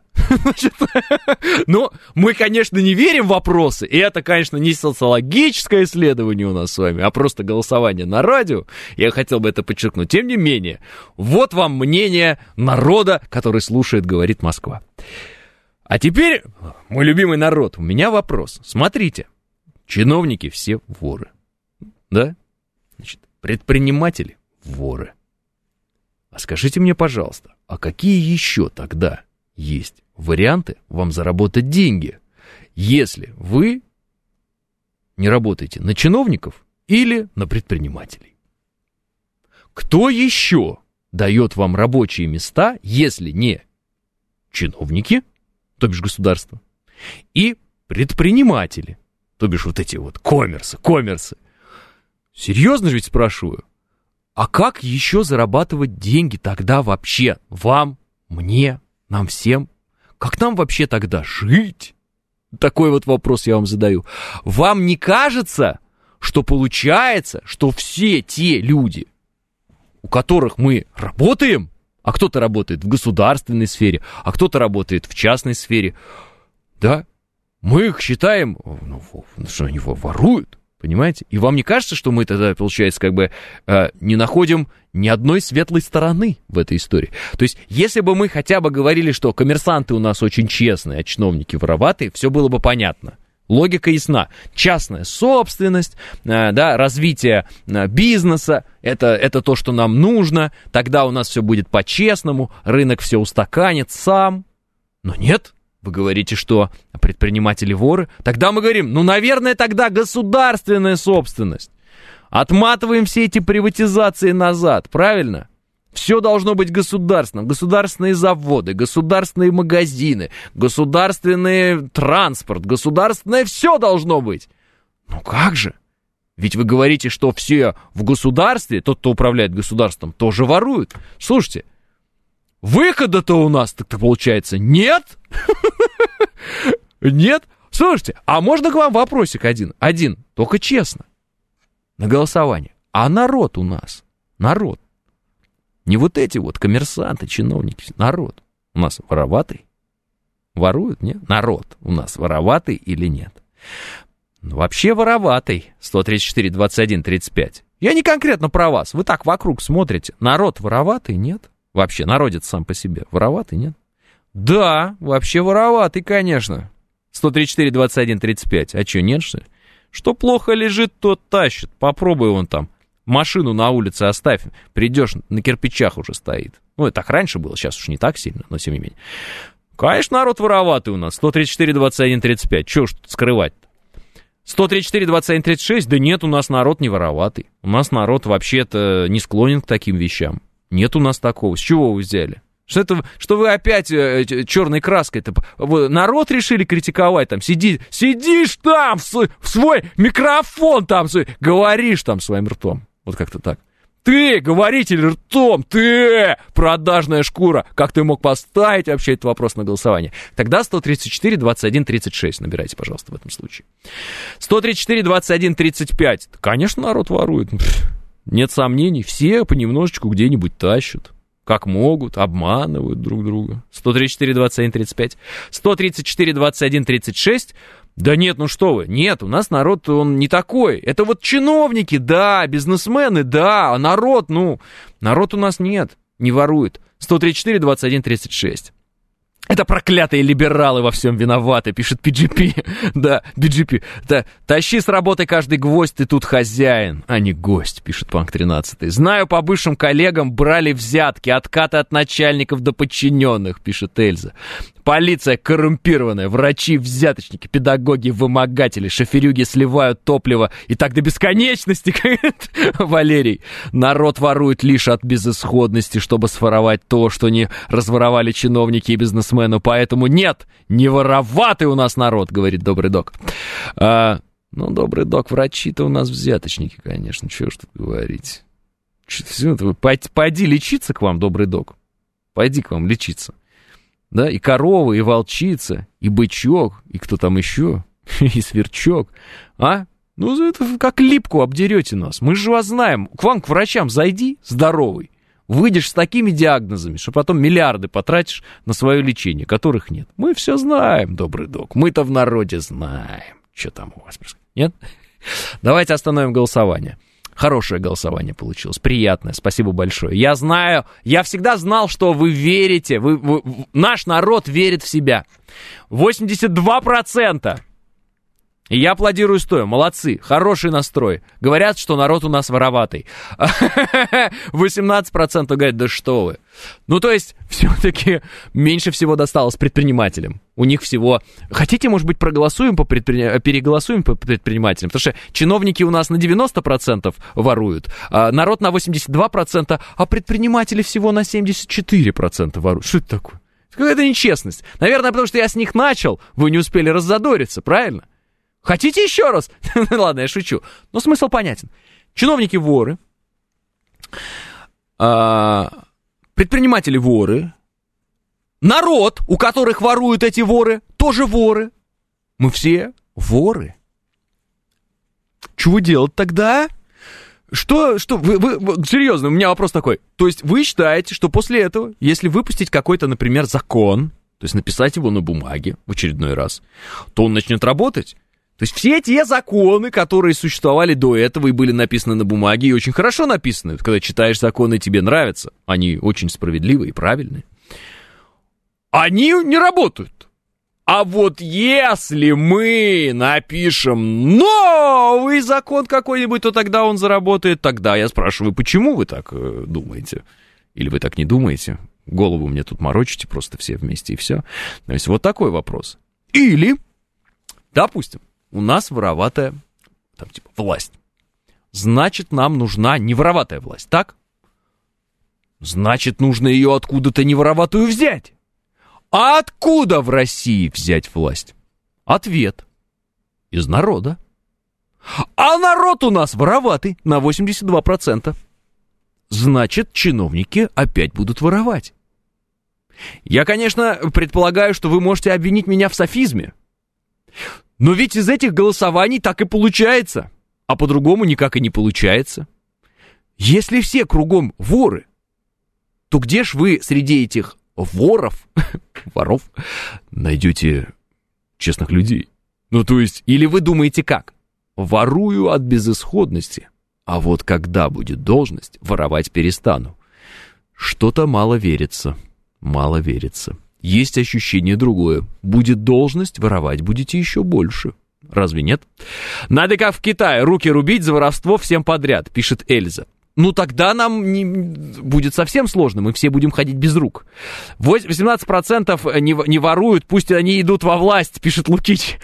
S2: Но мы, конечно, не верим в вопросы, и это, конечно, не социологическое исследование у нас с вами, а просто голосование на радио. Я хотел бы это подчеркнуть. Тем не менее, вот вам мнение народа, который слушает, говорит Москва. А теперь, мой любимый народ, у меня вопрос. Смотрите, чиновники все воры. Да? Значит, предприниматели – воры. А скажите мне, пожалуйста, а какие еще тогда есть варианты вам заработать деньги, если вы не работаете на чиновников или на предпринимателей? Кто еще дает вам рабочие места, если не чиновники, то бишь государство, и предприниматели, то бишь вот эти вот коммерсы? Серьезно же ведь спрашиваю, а как еще зарабатывать деньги тогда вообще? Вам, мне, нам всем? Как нам вообще тогда жить? Такой вот вопрос я вам задаю. Вам не кажется, что получается, что все те люди, у которых мы работаем, а кто-то работает в государственной сфере, а кто-то работает в частной сфере, да, мы их считаем, что они воруют? Понимаете? И вам не кажется, что мы тогда, получается, как бы не находим ни одной светлой стороны в этой истории? То есть, если бы мы хотя бы говорили, что коммерсанты у нас очень честные, а чиновники вороватые, все было бы понятно. Логика ясна. Частная собственность, да, развитие бизнеса, это то, что нам нужно, тогда у нас все будет по-честному, рынок все устаканит сам. Но нет, вы говорите, что предприниматели воры. Тогда мы говорим, ну, наверное, тогда государственная собственность. Отматываем все эти приватизации назад, правильно? Все должно быть государственным. Государственные заводы, государственные магазины, государственный транспорт, государственное все должно быть. Ну как же? Ведь вы говорите, что все в государстве, тот, кто управляет государством, тоже воруют. Слушайте, выхода-то у нас так-то получается нет? Нет? Слушайте, а можно к вам вопросик один? Один, только честно. На голосование. А народ у нас? Народ. Не вот эти вот коммерсанты, чиновники, народ у нас вороватый? Воруют, нет? Народ у нас вороватый или нет? Вообще вороватый. 134, 21, 35. Я не конкретно про вас. Вы так вокруг смотрите. Народ вороватый, нет? Вообще, народец сам по себе вороватый, нет? Да, вообще вороватый, конечно. 134, 21, 35. А что, нет, что ли? Что плохо лежит, тот тащит. Попробуй вон там. Машину на улице оставь, придешь, на кирпичах уже стоит. Ну, это так раньше было, сейчас уж не так сильно, но тем не менее. Конечно, народ вороватый у нас. 134, 21, 35. Чего уж тут скрывать-то? 134, 21, 36. Да нет, у нас народ не вороватый. У нас народ вообще-то не склонен к таким вещам. Нет у нас такого. С чего вы взяли? Что вы опять черной краской-то? Вы народ решили критиковать там? Сидишь там в свой микрофон там, говоришь там своим ртом. Вот как-то так. Ты, говоритель ртом, ты, продажная шкура. Как ты мог поставить вообще этот вопрос на голосование? Тогда 134, 21, 36 набирайте, пожалуйста, в этом случае. 134, 21, 35. Конечно, народ ворует. Нет сомнений, все понемножечку где-нибудь тащат. Как могут, обманывают друг друга. 134, 21, 35. 134, 21, 36. Да нет, ну что вы, нет, у нас народ, он не такой. Это вот чиновники, да, бизнесмены, да, а народ, народ у нас нет, не ворует. 134, 21, 36. Это проклятые либералы во всем виноваты, пишет PGP. Да, BGP. Да, тащи с работы каждый гвоздь, ты тут хозяин, а не гость, пишет Панк 13. Знаю, по бывшим коллегам брали взятки, откаты от начальников до подчиненных, пишет Эльза. Полиция коррумпированная, врачи взяточники, педагоги вымогатели, шоферюги сливают топливо и так до бесконечности, говорит Валерий. Народ ворует лишь от безысходности, чтобы своровать то, что не разворовали чиновники и бизнесмены. Поэтому нет, не вороватый у нас народ, говорит Добрый Док. Добрый Док, врачи-то у нас взяточники, конечно, чего ж тут говорить. Пойди лечиться к вам, Добрый Док. Пойди к вам лечиться. Да, и корова, и волчица, и бычок, и кто там еще, и сверчок. Это как липку обдерете нас. Мы же вас знаем. К вам, к врачам зайди здоровый. Выйдешь с такими диагнозами, что потом миллиарды потратишь на свое лечение, которых нет. Мы все знаем, Добрый Док. Мы-то в народе знаем. Что там у вас происходит? Нет? Давайте остановим голосование. Хорошее голосование получилось, приятное, спасибо большое. Я знаю, я всегда знал, что вы верите, наш народ верит в себя. 82%. И я аплодирую стоя, молодцы, хороший настрой. Говорят, что народ у нас вороватый. 18% говорят, да что вы. То есть, все-таки меньше всего досталось предпринимателям. У них всего... Хотите, может быть, переголосуем по предпринимателям? Потому что чиновники у нас на 90% воруют, народ на 82%, а предприниматели всего на 74% воруют. Что это такое? Какая-то нечестность. Наверное, потому что я с них начал, вы не успели раззадориться, правильно? Хотите еще раз? Ладно, я шучу. Но смысл понятен. Чиновники воры, предприниматели воры, народ, у которых воруют эти воры, тоже воры. Мы все воры. Чего делать тогда? Что, вы, серьезно, у меня вопрос такой. То есть вы считаете, что после этого, если выпустить какой-то, например, закон, то есть написать его на бумаге в очередной раз, то он начнет работать? То есть все те законы, которые существовали до этого и были написаны на бумаге, и очень хорошо написаны, когда читаешь законы, тебе нравятся, они очень справедливые и правильные, они не работают. А вот если мы напишем новый закон какой-нибудь, то тогда он заработает. Тогда я спрашиваю, почему вы так думаете? Или вы так не думаете? Голову мне тут морочите просто все вместе и все. То есть вот такой вопрос. Или, допустим, у нас вороватая, там типа, власть. Значит, нам нужна не вороватая власть, так? Значит, нужно ее откуда-то не вороватую взять. А откуда в России взять власть? Ответ. Из народа. А народ у нас вороватый на 82%. Значит, чиновники опять будут воровать. Я, конечно, предполагаю, что вы можете обвинить меня в софизме. Но ведь из этих голосований так и получается. А по-другому никак и не получается. Если все кругом воры, то где ж вы среди этих воров найдете честных людей? Ну, то есть, или вы думаете как? Ворую от безысходности, а вот когда будет должность, воровать перестану. Что-то мало верится. Мало верится. Есть ощущение другое. Будет должность, воровать будете еще больше. Разве нет? Надо как в Китае, руки рубить за воровство всем подряд, пишет Эльза. Ну, тогда нам будет совсем сложно, мы все будем ходить без рук. 18% не воруют, пусть они идут во власть, пишет Лукич.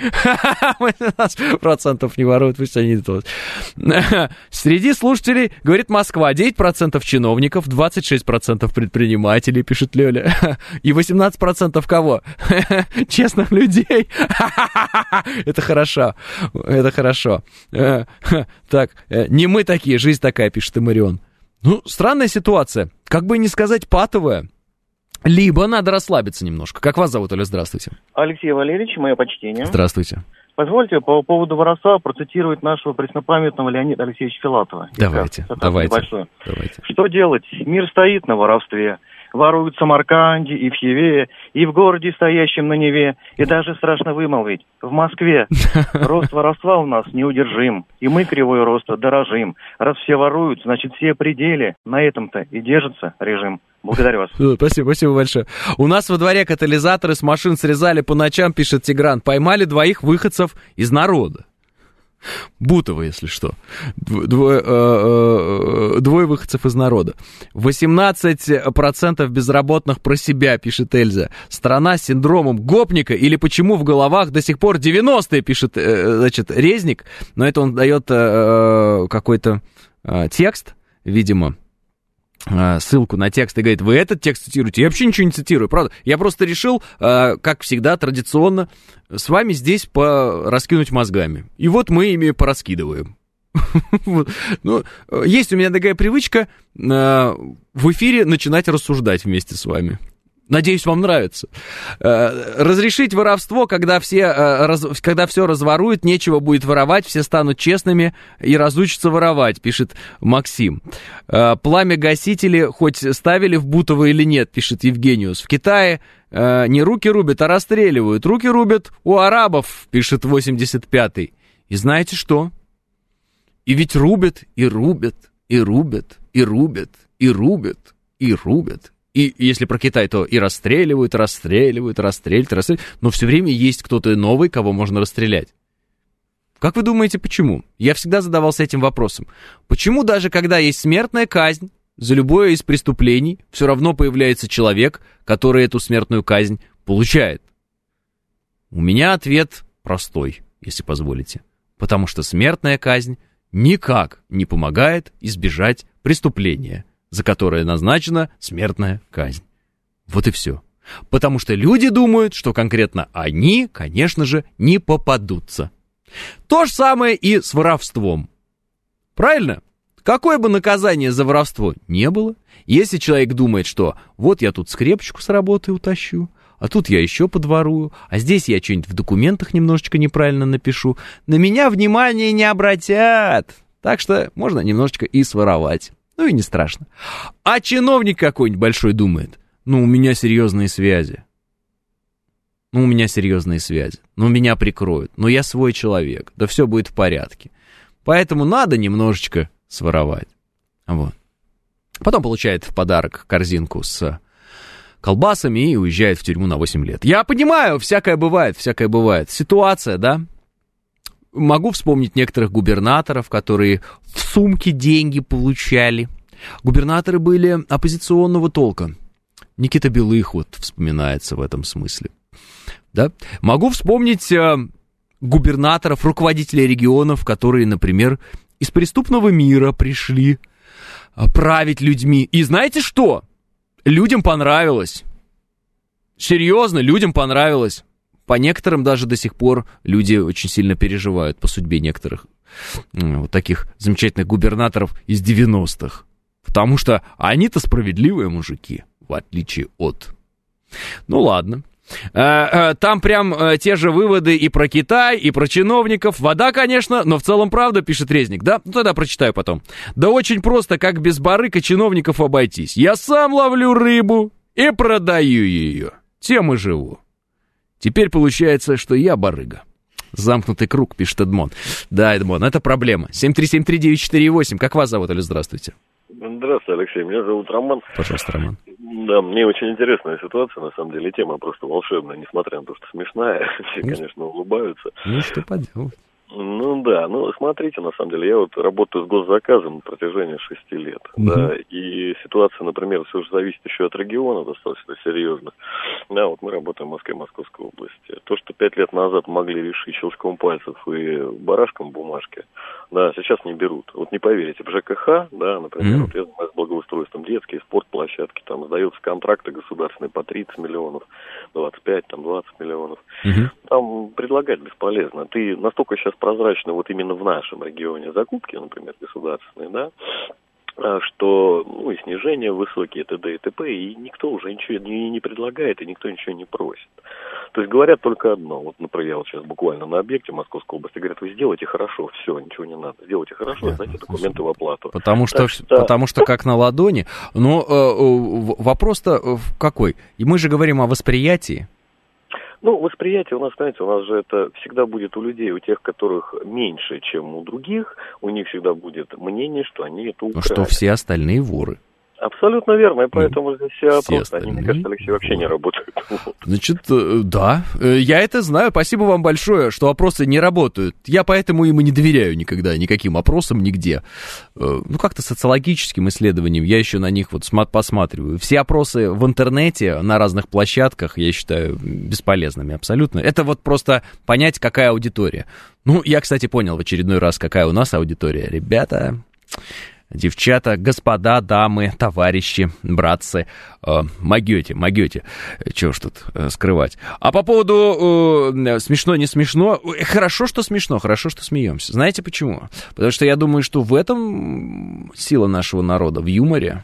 S2: 18% не воруют, пусть они идут во власть. Среди слушателей, говорит Москва, 9% чиновников, 26% предпринимателей, пишет Лёля. И 18% кого? Честных людей. Это хорошо, это хорошо. Так, не мы такие, жизнь такая, пишет Имарион. Ну, странная ситуация, как бы не сказать патовая. Либо надо расслабиться немножко. Как вас зовут, Оля? Здравствуйте.
S9: Алексей Валерьевич, мое почтение.
S2: Здравствуйте.
S9: Позвольте по поводу воровства процитировать нашего преснопамятного Леонида Алексеевича Филатова.
S2: Давайте.
S9: Что делать? Мир стоит на воровстве. Воруют в Самарканде и в Хиве, и в городе, стоящем на Неве, и даже страшно вымолвить, в Москве. Рост воровства у нас неудержим, и мы кривой роста дорожим. Раз все воруют, значит все пределы, на этом-то и держится режим. Благодарю вас.
S2: Спасибо большое. У нас во дворе катализаторы с машин срезали по ночам, пишет Тигран. Поймали 2 выходцев из народа. Бутово, если что. Двое выходцев из народа. 18% безработных про себя, пишет Эльза. Страна с синдромом гопника, или почему в головах до сих пор 90-е, пишет, значит, Резник. Но это он дает какой-то текст, видимо, ссылку на текст и говорит, вы этот текст цитируете? Я вообще ничего не цитирую, правда. Я просто решил, как всегда, традиционно, с вами здесь пораскинуть мозгами. И вот мы ими пораскидываем. Ну, есть у меня такая привычка в эфире начинать рассуждать вместе с вами. Надеюсь, вам нравится. Разрешить воровство, когда все разворуют, нечего будет воровать, все станут честными и разучатся воровать, пишет Максим. Пламя-гасители хоть ставили в Бутово или нет, пишет Евгениус. В Китае не руки рубят, а расстреливают. Руки рубят у арабов, пишет 85-й. И знаете что? И ведь рубят, и рубят, и рубят, и рубят, и рубят, и рубят. И если про Китай, то и расстреливают, но все время есть кто-то новый, кого можно расстрелять. Как вы думаете, почему? Я всегда задавался этим вопросом. Почему даже когда есть смертная казнь за любое из преступлений, все равно появляется человек, который эту смертную казнь получает? У меня ответ простой, если позволите. Потому что смертная казнь никак не помогает избежать преступления, за которое назначена смертная казнь. Вот и все. Потому что люди думают, что конкретно они, конечно же, не попадутся. То же самое и с воровством. Правильно? Какое бы наказание за воровство не было, если человек думает, что вот я тут скрепочку с работы утащу, а тут я еще подворую, а здесь я что-нибудь в документах немножечко неправильно напишу, на меня внимания не обратят. Так что можно немножечко и своровать. Ну и не страшно. А чиновник какой-нибудь большой думает, ну у меня серьезные связи. Ну меня прикроют. Но я свой человек. Да все будет в порядке. Поэтому надо немножечко своровать. Вот. Потом получает в подарок корзинку с колбасами и уезжает в тюрьму на 8 лет. Я понимаю, всякое бывает. Ситуация, да? Могу вспомнить некоторых губернаторов, которые в сумке деньги получали. Губернаторы были оппозиционного толка. Никита Белых вот вспоминается в этом смысле. Да? Могу вспомнить губернаторов, руководителей регионов, которые, например, из преступного мира пришли править людьми. И знаете что? Людям понравилось. Серьезно, людям понравилось. По некоторым даже до сих пор люди очень сильно переживают по судьбе некоторых вот таких замечательных губернаторов из 90-х. Потому что они-то справедливые мужики, в отличие от... Ну ладно. Там прям те же выводы и про Китай, и про чиновников. Вода, конечно, но в целом правда, пишет Резник, да? Ну тогда прочитаю потом. Да очень просто, как без барыка чиновников обойтись. Я сам ловлю рыбу и продаю ее. Тем и живу. Теперь получается, что я барыга. Замкнутый круг, пишет Эдмон. Да, Эдмон, это проблема. 7373948. Как вас зовут, Алло, здравствуйте.
S10: Здравствуйте, Алексей. Меня зовут Роман.
S2: Пожалуйста, Роман.
S10: Да, мне очень интересная ситуация, на самом деле. Тема просто волшебная, несмотря на то, что смешная. Все, конечно, улыбаются.
S2: Ну, что поделать.
S10: Ну да, ну смотрите, на самом деле, я вот работаю с госзаказом на протяжении 6 лет, да, и ситуация, например, все же зависит еще от региона достаточно серьезно. Да, вот мы работаем в Москве, Московской области. То, что 5 лет назад могли решить щелчком пальцев и барашком бумажки, да, сейчас не берут. Вот не поверите, в ЖКХ, да, например, вот я занимаюсь благоустройством, детские спортплощадки, там сдаются контракты государственные по 30 миллионов, 25, там 20 миллионов. Там предлагать бесполезно. Ты настолько сейчас прозрачны вот именно в нашем регионе закупки, например, государственные, да, что и снижения высокие, т.д. и т.п., и никто уже ничего не предлагает, и никто ничего не просит. То есть говорят только одно. Вот, например, я вот сейчас буквально на объекте Московской области, говорят, вы сделайте хорошо, все, ничего не надо. Сделайте хорошо, сдайте документы в оплату.
S2: Потому что как на ладони. Но вопрос-то какой? И мы же говорим о восприятии.
S10: Ну, восприятие у нас, знаете, у нас же это всегда будет у людей, у тех, которых меньше, чем у других, у них всегда будет мнение, что они это украли.
S2: Что все остальные воры.
S10: Абсолютно верно, и поэтому здесь все просто, они, мне кажется, Алексей, вообще не работают.
S2: Значит, да, я это знаю, спасибо вам большое, что опросы не работают. Я поэтому им и не доверяю никогда, никаким опросам, нигде. Ну, как-то социологическим исследованиям, я еще на них вот посматриваю. Все опросы в интернете, на разных площадках, я считаю бесполезными абсолютно. Это вот просто понять, какая аудитория. Ну, я, кстати, понял в очередной раз, какая у нас аудитория. Ребята... Девчата, господа, дамы, товарищи, братцы, могете, чего ж тут скрывать. А по поводу смешно, не смешно, хорошо, что смешно, хорошо, что смеемся. Знаете почему? Потому что я думаю, что в этом сила нашего народа, в юморе.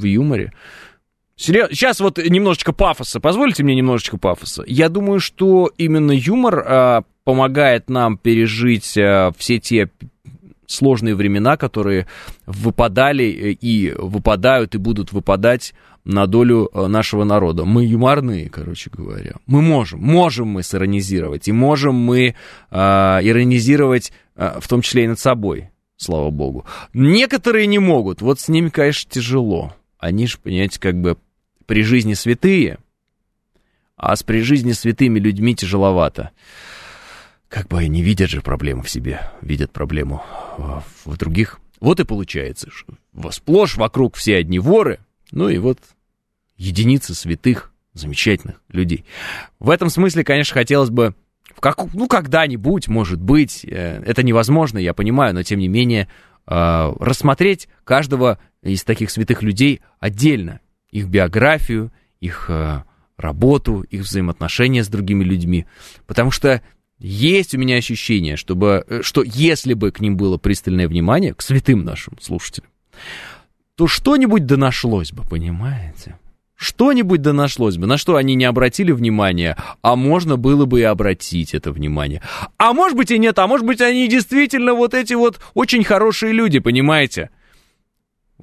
S2: Сейчас вот немножечко пафоса, позвольте мне немножечко пафоса. Я думаю, что именно юмор помогает нам пережить все те... сложные времена, которые выпадали и выпадают, и будут выпадать на долю нашего народа. Мы юморные, короче говоря. Мы можем мы сиронизировать, и можем мы иронизировать в том числе и над собой, слава богу. Некоторые не могут, вот с ними, конечно, тяжело. Они же, понимаете, как бы при жизни святые, а с при жизни святыми людьми тяжеловато. Как бы не видят же проблему в себе, видят проблему в других. Вот и получается, что сплошь вокруг все одни воры, ну и вот единицы святых, замечательных людей. В этом смысле, конечно, хотелось бы, когда-нибудь, может быть, это невозможно, я понимаю, но тем не менее, рассмотреть каждого из таких святых людей отдельно, их биографию, их работу, их взаимоотношения с другими людьми, потому что есть у меня ощущение, что если бы к ним было пристальное внимание, к святым нашим слушателям, то что-нибудь да нашлось бы, понимаете? Что-нибудь да нашлось бы, на что они не обратили внимания, а можно было бы и обратить это внимание. А может быть и нет, а может быть они действительно вот эти вот очень хорошие люди, понимаете?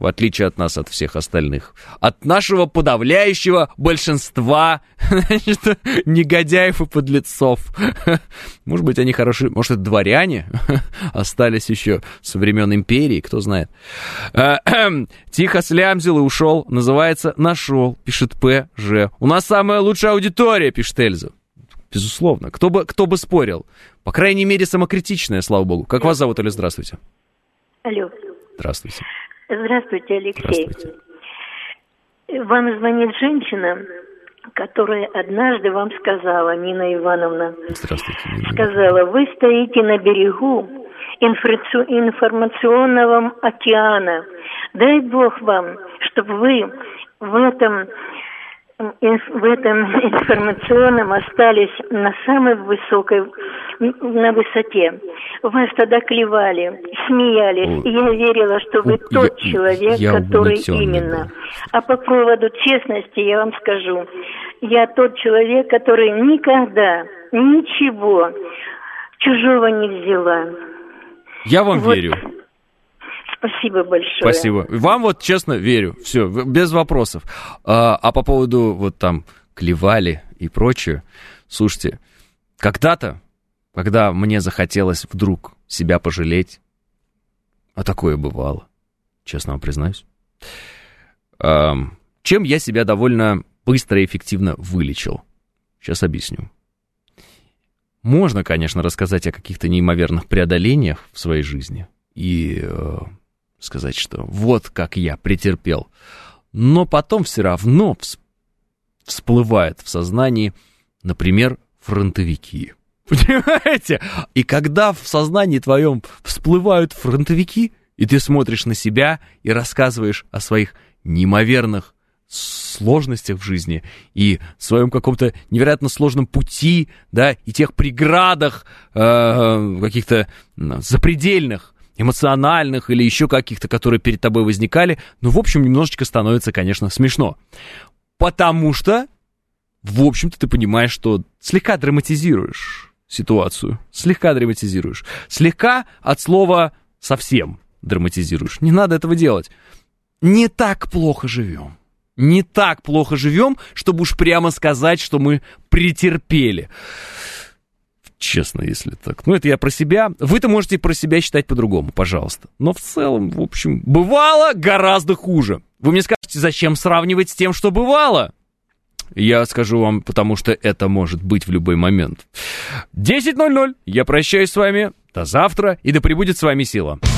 S2: в отличие от нас, от всех остальных. От нашего подавляющего большинства, значит, негодяев и подлецов. Может быть, они хороши, может, это дворяне остались еще со времен империи, кто знает. Тихо слямзил и ушел, называется «Нашел», пишет П.Ж. У нас самая лучшая аудитория, пишет Эльза. Безусловно. Кто бы спорил? По крайней мере, самокритичная, слава богу. Как вас зовут, Оля? Здравствуйте.
S11: Алло.
S2: Здравствуйте.
S11: Здравствуйте, Алексей.
S2: Здравствуйте.
S11: Вам звонит женщина, которая однажды вам сказала, Нина Ивановна,
S2: здравствуйте, Нина.
S11: Сказала, вы стоите на берегу информационного океана. Дай Бог вам, чтобы вы в этом информационном остались на самой высокой, на высоте. Вас тогда клевали, смеялись, и я верила, что вы тот человек, который именно. Да. А по поводу честности я вам скажу, я тот человек, который никогда ничего чужого не взяла.
S2: Я вам верю.
S11: Спасибо большое.
S2: Спасибо. Вам вот честно верю. Все, без вопросов. А по поводу вот там клевали и прочее, слушайте, когда-то, когда мне захотелось вдруг себя пожалеть, а такое бывало, честно вам признаюсь, чем я себя довольно быстро и эффективно вылечил. Сейчас объясню. Можно, конечно, рассказать о каких-то неимоверных преодолениях в своей жизни и сказать, что вот как я претерпел. Но потом все равно всплывает в сознании, например, фронтовики. Понимаете? И когда в сознании твоем всплывают фронтовики, и ты смотришь на себя и рассказываешь о своих неимоверных сложностях в жизни и своем каком-то невероятно сложном пути, да, и тех преградах каких-то запредельных, эмоциональных или еще каких-то, которые перед тобой возникали, ну, в общем, немножечко становится, конечно, смешно. Потому что, в общем-то, ты понимаешь, что слегка драматизируешь ситуацию, слегка драматизируешь, слегка от слова совсем драматизируешь. Не надо этого делать. Не так плохо живем. Не так плохо живем, чтобы уж прямо сказать, что мы претерпели. Честно, если так. Ну, это я про себя. Вы-то можете про себя считать по-другому, пожалуйста. Но в целом, в общем, бывало гораздо хуже. Вы мне скажете, зачем сравнивать с тем, что бывало? Я скажу вам, потому что это может быть в любой момент. 10:00. Я прощаюсь с вами. До завтра. И да пребудет с вами сила.